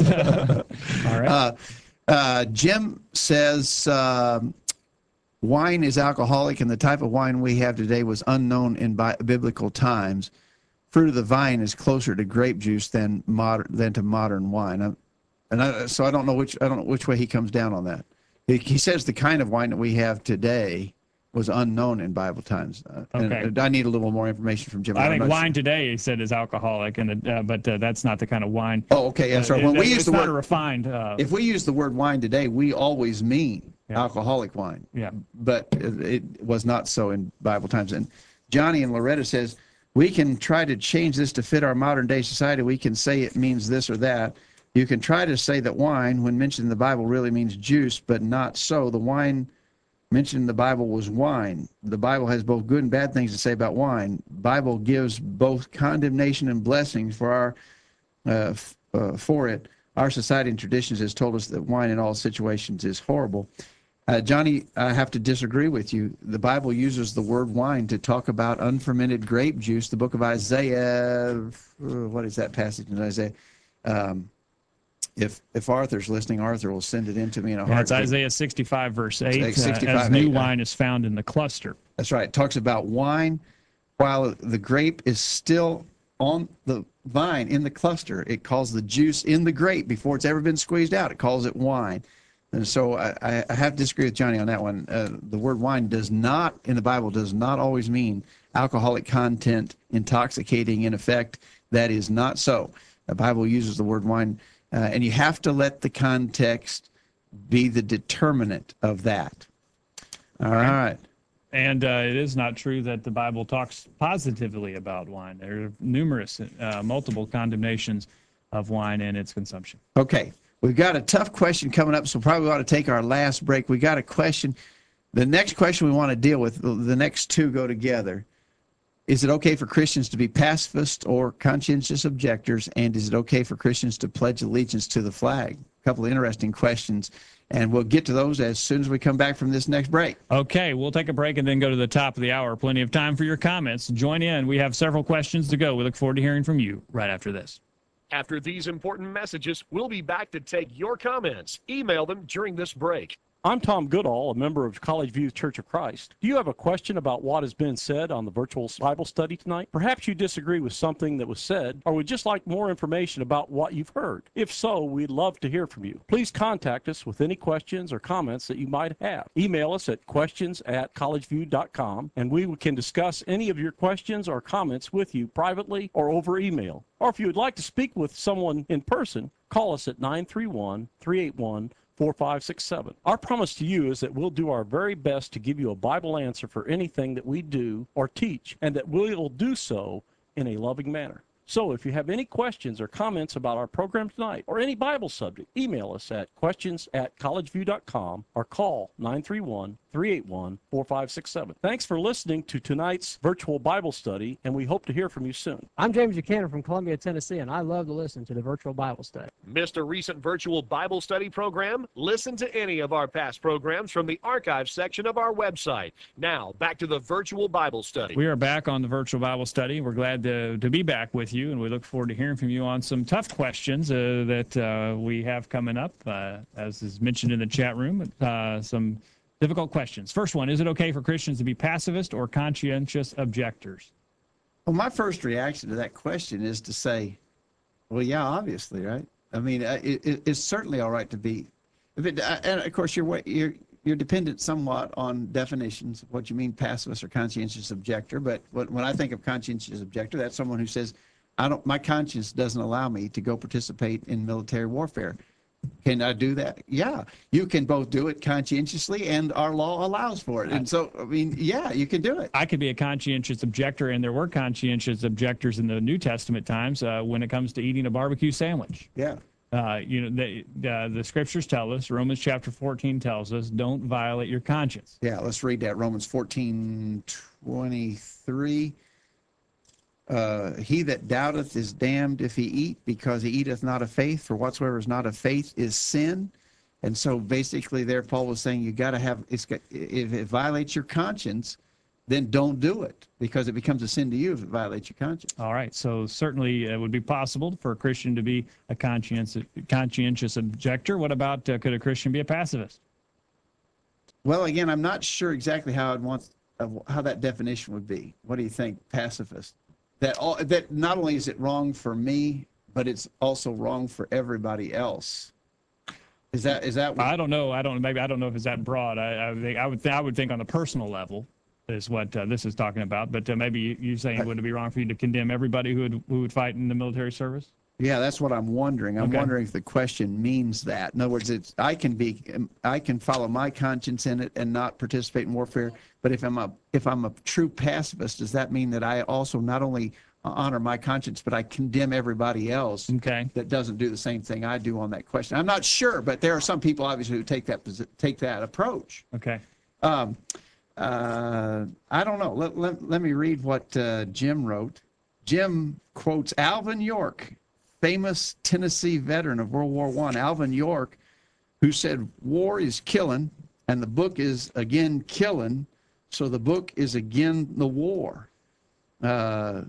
All right. Uh, uh, Jim says um, wine is alcoholic, and the type of wine we have today was unknown in bi- biblical times. Fruit of the vine is closer to grape juice than modern than to modern wine. I'm, and I, so I don't know which I don't know which way he comes down on that. He, he says the kind of wine that we have today was unknown in Bible times. Uh, Okay. And I need a little more information from Jim. I I'm think not wine sure. today, he said, is alcoholic, and uh, but uh, that's not the kind of wine. Oh, okay. I'm sorry. Uh, When it- we it's use the not word a refined. Uh, If we use the word wine today, we always mean Yeah. alcoholic wine. Yeah. But it, it was not so in Bible times. And Johnny and Loretta says, we can try to change this to fit our modern day society. We can say it means this or that. You can try to say that wine, when mentioned in the Bible, really means juice, but not so. The wine mentioned in the Bible was wine. The Bible has both good and bad things to say about wine. Bible gives both condemnation and blessings for our uh, f- uh, for it. Our society and traditions has told us that wine in all situations is horrible. Uh, Johnny, I have to disagree with you. The Bible uses the word wine to talk about unfermented grape juice. The book of Isaiah, uh, what is that passage in Isaiah? Um, If if Arthur's listening, Arthur will send it in to me in a Yeah, heartbeat. it's Isaiah sixty-five, verse eight. It's sixty-five, uh, as new eight, uh, wine is found in the cluster. That's right. It talks about wine while the grape is still on the vine in the cluster. It calls the juice in the grape before it's ever been squeezed out. It calls it wine. And so I, I have to disagree with Johnny on that one. Uh, the word wine does not, in the Bible, does not always mean alcoholic content, intoxicating in effect. That is not so. The Bible uses the word wine. Uh, and you have to let the context be the determinant of that. All right. And uh, it is not true that the Bible talks positively about wine. There are numerous, uh, multiple condemnations of wine and its consumption. Okay. We've got a tough question coming up, so probably ought to take our last break. We got a question. The next question we want to deal with, the next two go together. Is it okay for Christians to be pacifists or conscientious objectors? And is it okay for Christians to pledge allegiance to the flag? A couple of interesting questions. And we'll get to those as soon as we come back from this next break. Okay, we'll take a break and then go to the top of the hour. Plenty of time for your comments. Join in. We have several questions to go. We look forward to hearing from you right after this. After these important messages, we'll be back to take your comments. Email them during this break. I'm Tom Goodall, a member of College View Church of Christ. Do you have a question about what has been said on the virtual Bible study tonight? Perhaps you disagree with something that was said, or would just like more information about what you've heard. If so, we'd love to hear from you. Please contact us with any questions or comments that you might have. Email us at questions at collegeview dot com, and we can discuss any of your questions or comments with you privately or over email. Or if you would like to speak with someone in person, call us at nine three one, three eight one, four five six seven. Our promise to you is that we'll do our very best to give you a Bible answer for anything that we do or teach, and that we will do so in a loving manner. So if you have any questions or comments about our program tonight or any Bible subject, email us at questions at collegeview dot com or call nine three one, three eight one, four five six seven. Thanks for listening to tonight's virtual Bible study, and we hope to hear from you soon. I'm James Buchanan from Columbia, Tennessee, and I love to listen to the virtual Bible study. Missed a recent virtual Bible study program? Listen to any of our past programs from the archives section of our website. Now, back to the virtual Bible study. We are back on the virtual Bible study. We're glad to, to be back with you, and we look forward to hearing from you on some tough questions uh, that uh, we have coming up. Uh, as is mentioned in the chat room, uh, some difficult questions. First one, is it okay for Christians to be pacifist or conscientious objectors? Well, my first reaction to that question is to say, well, yeah, obviously, right? I mean, uh, it, it, it's certainly all right to be, if it, uh, and of course, you're, you're, you're dependent somewhat on definitions of what you mean pacifist or conscientious objector. But what, when I think of conscientious objector, that's someone who says, I don't, my conscience doesn't allow me to go participate in military warfare. Can I do that? Yeah, you can both do it conscientiously, and our law allows for it. And so, I mean, yeah, you can do it. I could be a conscientious objector, and there were conscientious objectors in the New Testament times uh, when it comes to eating a barbecue sandwich. Yeah. Uh, you know, the, uh, the scriptures tell us, Romans chapter fourteen tells us, don't violate your conscience. Yeah, let's read that. Romans fourteen twenty-three. Uh, he that doubteth is damned if he eat, because he eateth not of faith, for whatsoever is not of faith is sin. And so basically there Paul was saying you got to have, it's got, if it violates your conscience, then don't do it, because it becomes a sin to you if it violates your conscience. All right, so certainly it would be possible for a Christian to be a conscientious, conscientious objector. What about, uh, could a Christian be a pacifist? Well, again, I'm not sure exactly how I'd want, uh, how that definition would be. What do you think, pacifist? That all, that not only is it wrong for me, but it's also wrong for everybody else. Is that is that? What, I don't know. I don't. Maybe I don't know if it's that broad. I, I think I would. Th- I would think on a personal level is what uh, this is talking about. But uh, maybe you saying would it be wrong for you to condemn everybody who would who would fight in the military service? Yeah, that's what I'm wondering. I'm Okay. wondering if the question means that. In other words, it's I can be I can follow my conscience in it and not participate in warfare. But if I'm a if I'm a true pacifist, does that mean that I also not only honor my conscience, but I condemn everybody else Okay. that doesn't do the same thing I do on that question? I'm not sure, but there are some people obviously who take that posi- take that approach. Okay. Um, uh, I don't know. Let, let, let me read what uh, Jim wrote. Jim quotes Alvin York, famous Tennessee veteran of World War One. Alvin York, who said, "War is killing, and the book is again killing, so the book is again the war." Uh,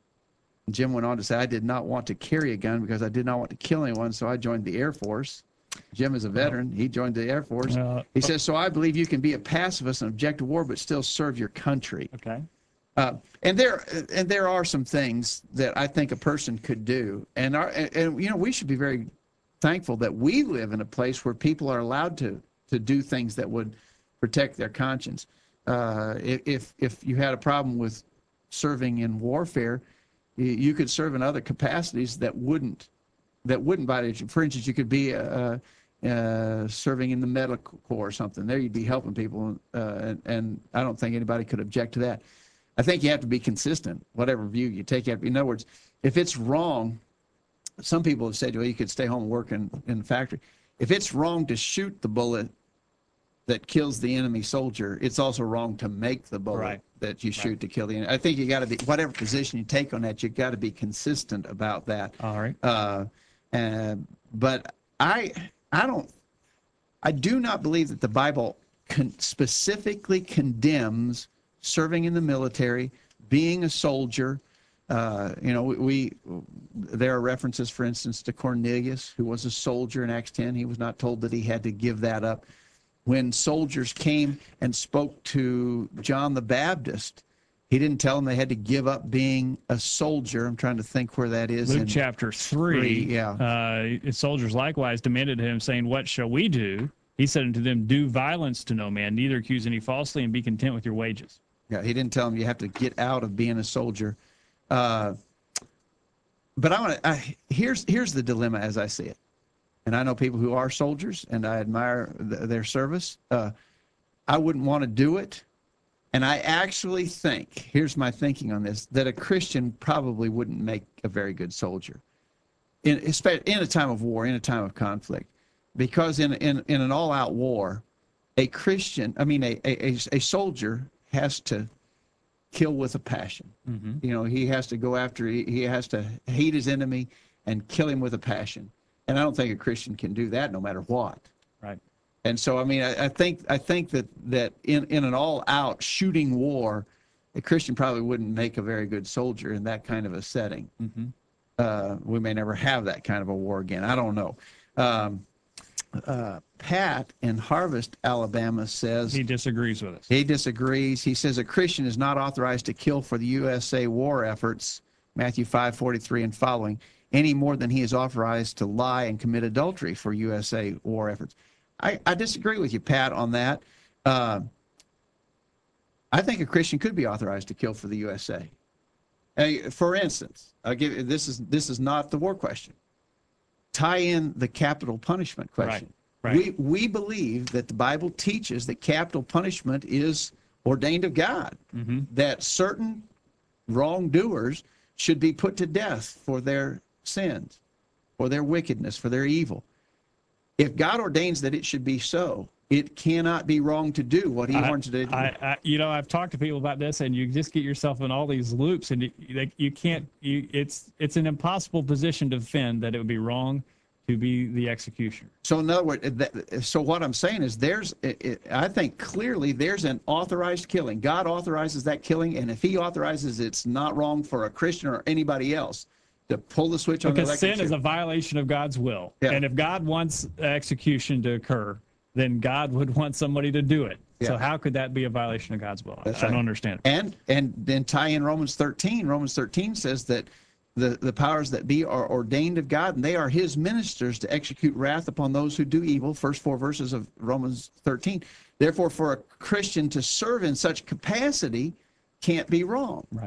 Jim went on to say, "I did not want to carry a gun because I did not want to kill anyone, so I joined the Air Force." Jim is a veteran. He joined the Air Force. Uh, He says, "So I believe you can be a pacifist and object to war, but still serve your country." Okay. Uh, and there and there are some things that I think a person could do, and our and, and you know we should be very thankful that we live in a place where people are allowed to to do things that would protect their conscience. Uh, if if you had a problem with serving in warfare, you, you could serve in other capacities that wouldn't that wouldn't violate you. For instance, you could be uh, uh, serving in the medical corps or something. There you'd be helping people, uh, and, and I don't think anybody could object to that. I think you have to be consistent, whatever view you take. You have to be, in other words, if it's wrong, some people have said, well, you could stay home and work in, in the factory. If it's wrong to shoot the bullet that kills the enemy soldier, it's also wrong to make the bullet Right. that you shoot right. to kill the enemy. I think you got to be, whatever position you take on that, you got to be consistent about that. All right. Uh, and, but I, I don't, I do not believe that the Bible con- specifically condemns serving in the military, being a soldier. Uh, you know, we, we there are references, for instance, to Cornelius, who was a soldier in Acts ten. He was not told that he had to give that up. When soldiers came and spoke to John the Baptist, he didn't tell them they had to give up being a soldier. I'm trying to think where that is. Luke in chapter three. three, yeah. Uh, soldiers likewise demanded him, saying, "What shall we do?" He said unto them, "Do violence to no man, neither accuse any falsely, and be content with your wages." Yeah, he didn't tell them you have to get out of being a soldier. Uh, but I want to. Here's here's the dilemma as I see it, and I know people who are soldiers, and I admire th- their service. Uh, I wouldn't want to do it, and I actually think here's my thinking on this: that a Christian probably wouldn't make a very good soldier, in especially in a time of war, in a time of conflict, because in in in an all-out war, a Christian, I mean, a a, a soldier has to kill with a passion. Mm-hmm. You know, he has to go after, he, he has to hate his enemy and kill him with a passion. And I don't think a Christian can do that no matter what. Right. And so, I mean, I, I think I think that, that in, in an all-out shooting war, a Christian probably wouldn't make a very good soldier in that kind of a setting. Mm-hmm. Uh, we may never have that kind of a war again. I don't know. Um, Uh, Pat in Harvest, Alabama says he disagrees with us. He disagrees. He says a Christian is not authorized to kill for the U S A war efforts, Matthew five forty-three and following, any more than he is authorized to lie and commit adultery for U S A war efforts. I, I disagree with you, Pat, on that. Uh, I think a Christian could be authorized to kill for the U S A. Uh, for instance, I'll give this is this is not the war question. Tie in the capital punishment question. Right, right. We we believe that the Bible teaches that capital punishment is ordained of God, Mm-hmm. that certain wrongdoers should be put to death for their sins, for their wickedness, for their evil. If God ordains that it should be so, it cannot be wrong to do what he I, wants to do. I, I, you know, I've talked to people about this, and you just get yourself in all these loops, and you, like, you can't. You, it's it's an impossible position to defend that it would be wrong to be the executioner. So in other words, that, so what I'm saying is, there's, it, it, I think clearly there's an authorized killing. God authorizes that killing, and if He authorizes, it's not wrong for a Christian or anybody else to pull the switch on the Because electric sin is a chair. violation of God's will, Yeah. and if God wants execution to occur, then God would want somebody to do it. So Yeah. how could that be a violation of God's will? That's I, I right. don't understand. And and then tie in Romans thirteen. Romans thirteen says that the, the powers that be are ordained of God, and they are His ministers to execute wrath upon those who do evil. First four verses of Romans thirteen. Therefore, for a Christian to serve in such capacity can't be wrong. Right.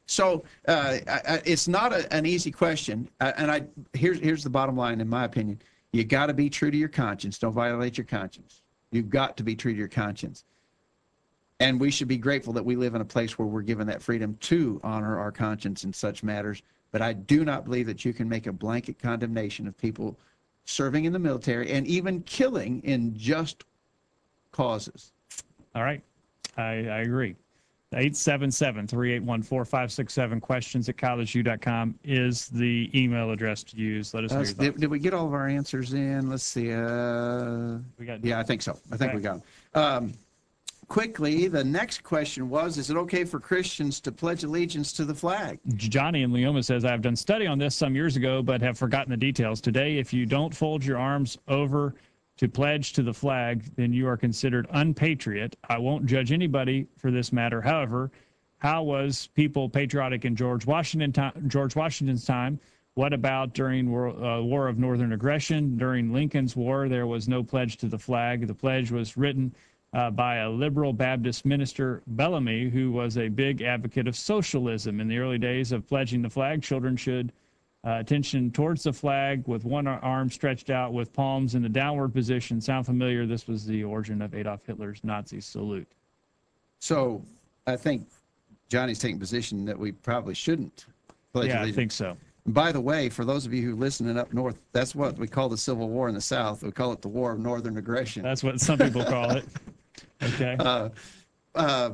So uh, I, I, it's not a, an easy question, uh, and I here's here's the bottom line, in my opinion: you got to be true to your conscience. Don't violate your conscience. You've got to be true to your conscience, and we should be grateful that we live in a place where we're given that freedom to honor our conscience in such matters. But I do not believe that you can make a blanket condemnation of people serving in the military and even killing in just causes. All right, I, I agree. eight seven seven, three eight one, four five six seven, questions at college view dot com is the email address to use. Let us know Uh, your did, thoughts. did we get all of our answers in? Let's see. Uh, We got- yeah, I think so. I think Okay. we got them. Um, quickly, the next question was, is it okay for Christians to pledge allegiance to the flag? Johnny in Leoma says, I've done study on this some years ago, but have forgotten the details. Today, if you don't fold your arms over to pledge to the flag, then you are considered unpatriot. I won't judge anybody for this matter. However, how was people patriotic in George Washington time, George Washington's time? What about during war, uh, War of Northern Aggression? During Lincoln's War, there was no pledge to the flag. The pledge was written uh, by a liberal Baptist minister, Bellamy, who was a big advocate of socialism. In the early days of pledging the flag, children should uh, attention towards the flag with one arm stretched out with palms in the downward position. Sound familiar? This was the origin of Adolf Hitler's Nazi salute. So I think Johnny's taking position that we probably shouldn't pledge Yeah, I allegiance. think so. By the way, for those of you who listening up north, that's what we call the Civil War in the South. We call it the War of Northern Aggression. That's what some people call it. Okay. Uh, uh,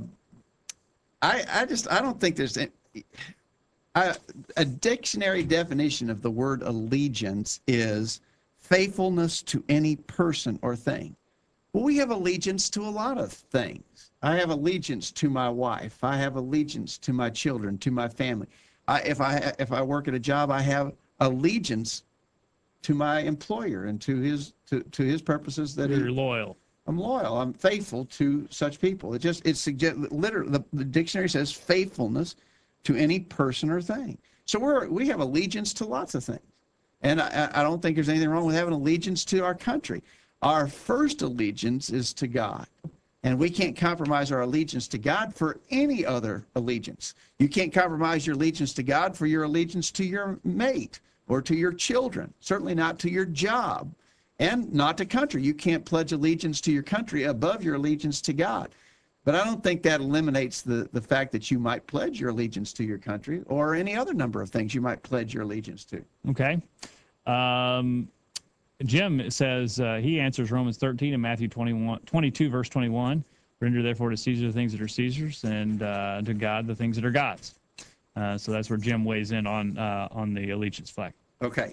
I I just I don't think there's any, I, a dictionary definition of the word allegiance is faithfulness to any person or thing. Well, we have allegiance to a lot of things. I have allegiance to my wife. I have allegiance to my children, to my family. I, if I if I work at a job, I have allegiance to my employer and to his to, to his purposes that he, You're loyal. I'm loyal. I'm faithful to such people. It just it suggests literally the, the dictionary says faithfulness to any person or thing. So we're we have allegiance to lots of things, and I, I don't think there's anything wrong with having allegiance to our country. Our first allegiance is to God, and we can't compromise our allegiance to God for any other allegiance. You can't compromise your allegiance to God for your allegiance to your mate or to your children. Certainly not to your job. And not to country. You can't pledge allegiance to your country above your allegiance to God. But I don't think that eliminates the, the fact that you might pledge your allegiance to your country or any other number of things you might pledge your allegiance to. Okay. Um, Jim says uh, he answers Romans thirteen and Matthew twenty-one, twenty-two, verse twenty-one. Render therefore to Caesar the things that are Caesar's, and uh, to God the things that are God's. Uh, so that's where Jim weighs in on uh, on the allegiance flag. Okay.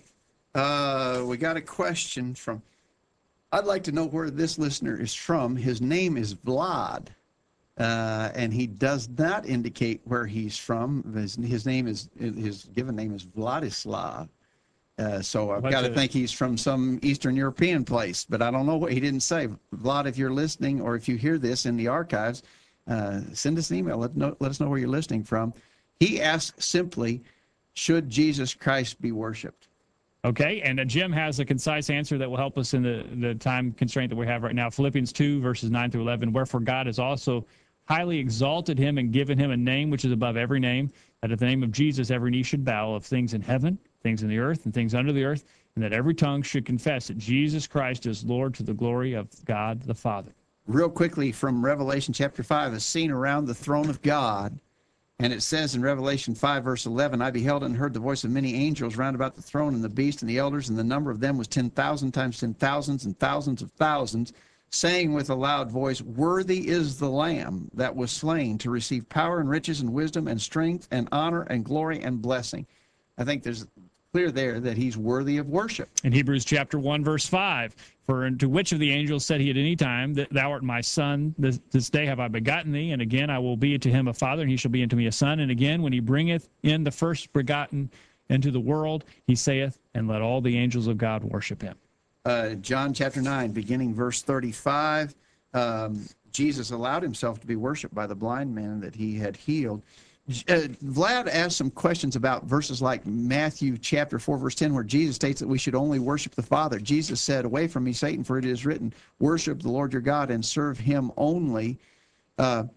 Uh, we got a question from, I'd like to know where this listener is from. His name is Vlad, uh, and he does not indicate where he's from. His, his name is, his given name is Vladislav. Uh, so I've What's got to it? think he's from some Eastern European place, but I don't know what he didn't say. Vlad, if you're listening or if you hear this in the archives, uh, send us an email. Let, know, let us know where you're listening from. He asks simply, should Jesus Christ be worshiped? Okay, and uh, Jim has a concise answer that will help us in the, the time constraint that we have right now. Philippians two, verses nine through eleven, wherefore God has also highly exalted him and given him a name which is above every name, that at the name of Jesus every knee should bow, of things in heaven, things in the earth, and things under the earth, and that every tongue should confess that Jesus Christ is Lord to the glory of God the Father. Real quickly from Revelation chapter five, a scene around the throne of God. And it says in Revelation five, verse eleven, I beheld and heard the voice of many angels round about the throne and the beast and the elders, and the number of them was ten thousand times ten thousands and thousands of thousands, saying with a loud voice, worthy is the Lamb that was slain to receive power and riches and wisdom and strength and honor and glory and blessing. I think there's clear there that he's worthy of worship. In Hebrews chapter one, verse five, for unto which of the angels said he at any time, that thou art my son, this, this day have I begotten thee, and again I will be to him a father, and he shall be unto me a son. And again, when he bringeth in the first begotten into the world, he saith, and let all the angels of God worship him. Uh, John chapter nine, beginning verse thirty-five, um, Jesus allowed himself to be worshiped by the blind man that he had healed. Uh, Vlad asked some questions about verses like Matthew chapter four, verse ten, where Jesus states that we should only worship the Father. Jesus said, away from me, Satan, for it is written, worship the Lord your God and serve him only. Uh,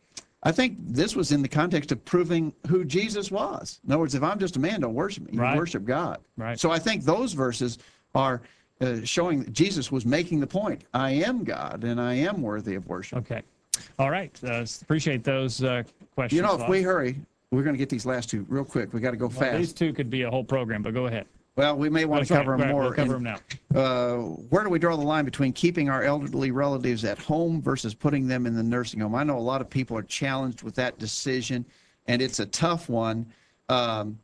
I think this was in the context of proving who Jesus was. In other words, if I'm just a man, don't worship me. You Right. worship God. Right. So I think those verses are uh, showing that Jesus was making the point. I am God, and I am worthy of worship. Okay. All right. Uh, appreciate those uh, questions. You know, if Bob. we hurry, we're going to get these last two real quick. We got to go Well, fast. these two could be a whole program, but go ahead. Well, we may want That's to cover right, them right, more. We'll cover in- them now. Uh, where do we draw the line between keeping our elderly relatives at home versus putting them in the nursing home? I know a lot of people are challenged with that decision, and it's a tough one. Um,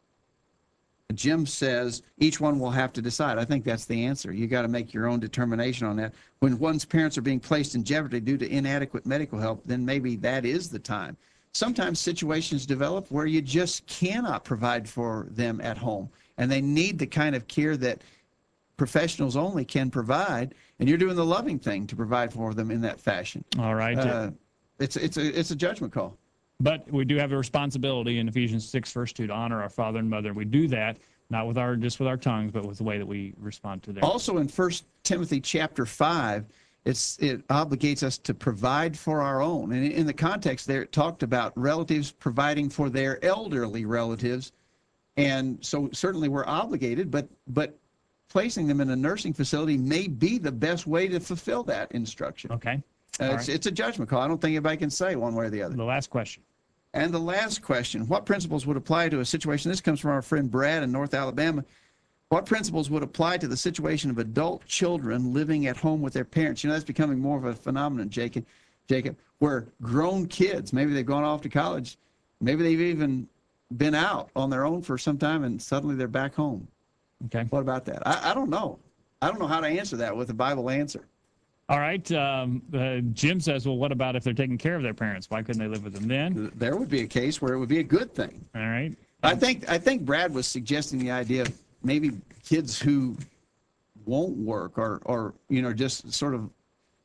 Jim says each one will have to decide. I think that's the answer. You got to make your own determination on that. When one's parents are being placed in jeopardy due to inadequate medical help, then maybe that is the time. Sometimes situations develop where you just cannot provide for them at home, and they need the kind of care that professionals only can provide, and you're doing the loving thing to provide for them in that fashion. All right. Uh, it's it's a it's a judgment call. But we do have a responsibility in Ephesians six, verse two, to honor our father and mother. We do that not with our just with our tongues, but with the way that we respond to them. Also in First Timothy chapter five, it's it obligates us to provide for our own. And in the context there, it talked about relatives providing for their elderly relatives, and so certainly we're obligated. But but placing them in a nursing facility may be the best way to fulfill that instruction. Okay. Uh, All it's, right. it's a judgment call. I don't think anybody can say one way or the other. The last question. And the last question, what principles would apply to a situation, this comes from our friend Brad in North Alabama, what principles would apply to the situation of adult children living at home with their parents? You know, that's becoming more of a phenomenon, Jacob, Jacob, where grown kids, maybe they've gone off to college, maybe they've even been out on their own for some time, and suddenly they're back home. Okay. What about that? I, I don't know. I don't know how to answer that with a Bible answer. All right. Um, uh, Jim says, well, what about if they're taking care of their parents? Why couldn't they live with them then? There would be a case where it would be a good thing. All right. I think I think Brad was suggesting the idea of maybe kids who won't work or or you know just sort of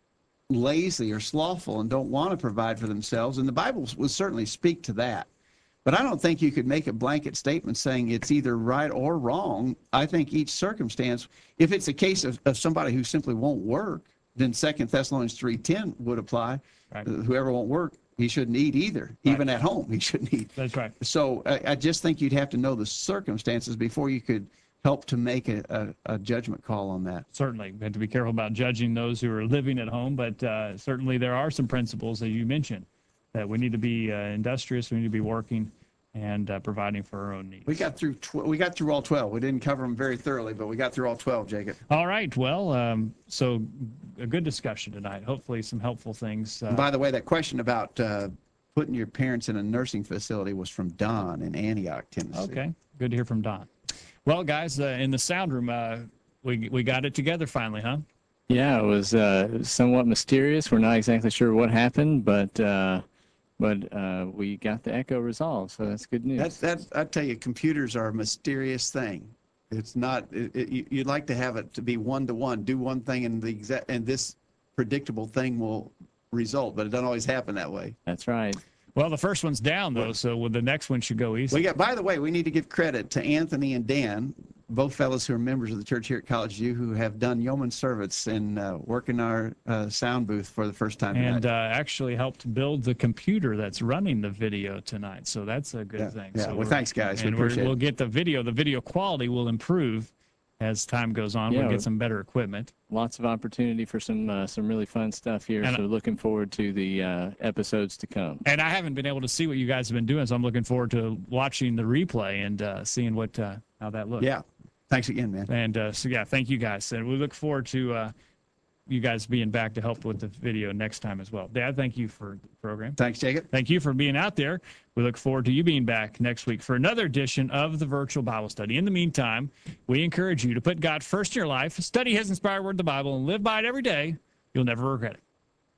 lazy or slothful and don't want to provide for themselves, and the Bible would certainly speak to that. But I don't think you could make a blanket statement saying it's either right or wrong. I think each circumstance, if it's a case of, of somebody who simply won't work, then Second Thessalonians three ten would apply. Right. Uh, Whoever won't work, he shouldn't eat either. Even at home, he shouldn't eat. That's right. So I, I just think you'd have to know the circumstances before you could help to make a, a, a judgment call on that. Certainly. We have to be careful about judging those who are living at home, but uh, certainly there are some principles that you mentioned that we need to be uh, industrious, we need to be working and uh, providing for our own needs. We got through tw- we got through all twelve. We didn't cover them very thoroughly, but we got through all twelve, Jacob. All right. Well, um, so a good discussion tonight. Hopefully some helpful things. Uh, And by the way, that question about uh, putting your parents in a nursing facility was from Don in Antioch, Tennessee. Okay. Good to hear from Don. Well, guys, uh, in the sound room, uh, we we got it together finally, huh? Yeah, it was, uh, it was somewhat mysterious. We're not exactly sure what happened, but uh, but uh, we got the echo resolved, so that's good news. That's that. I tell you, computers are a mysterious thing. It's not. It, it, you- you'd like to have it to be one to one. Do one thing, and the exact and this predictable thing will result, but it doesn't always happen that way. That's right. Well, the first one's down, though, so well, the next one should go easy. We got. By the way, we need to give credit to Anthony and Dan, both fellows who are members of the church here at College View, who have done yeoman service in uh, working our uh, sound booth for the first time and tonight. uh, actually helped build the computer that's running the video tonight. So that's a good Yeah, thing. yeah. So Well, we're- thanks, guys. We And we're, appreciate we'll it. get the video. The video quality will improve as time goes on. Yeah. We'll get some better equipment. Lots of opportunity for some uh, some really fun stuff here, And- so looking forward to the uh, episodes to come. And I haven't been able to see what you guys have been doing, so I'm looking forward to watching the replay and uh, seeing what uh, how that looks. Yeah. Thanks again, man. And uh, so, yeah, thank you guys. And we look forward to uh, you guys being back to help with the video next time as well. Dad, thank you for the program. Thanks, Jacob. Thank you for being out there. We look forward to you being back next week for another edition of the Virtual Bible Study. In the meantime, we encourage you to put God first in your life, study His inspired word, the Bible, and live by it every day. You'll never regret it.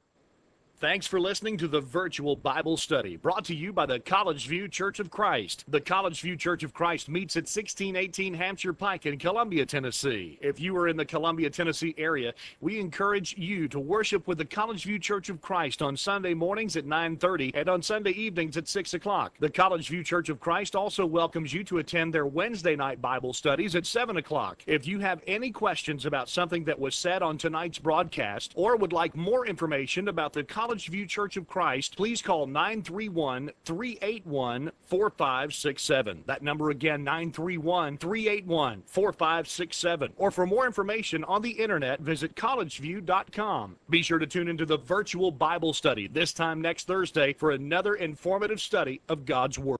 Thanks for listening to the Virtual Bible Study, brought to you by the College View Church of Christ. The College View Church of Christ meets at sixteen eighteen Hampshire Pike in Columbia, Tennessee. If you are in the Columbia, Tennessee area, we encourage you to worship with the College View Church of Christ on Sunday mornings at nine thirty and on Sunday evenings at six o'clock. The College View Church of Christ also welcomes you to attend their Wednesday night Bible studies at seven o'clock. If you have any questions about something that was said on tonight's broadcast or would like more information about the College College View Church of Christ, please call nine three one, three eight one, four five six seven. That number again, nine three one, three eight one, four five six seven. Or for more information on the internet, visit college view dot com. Be sure to tune into the virtual Bible study this time next Thursday for another informative study of God's Word.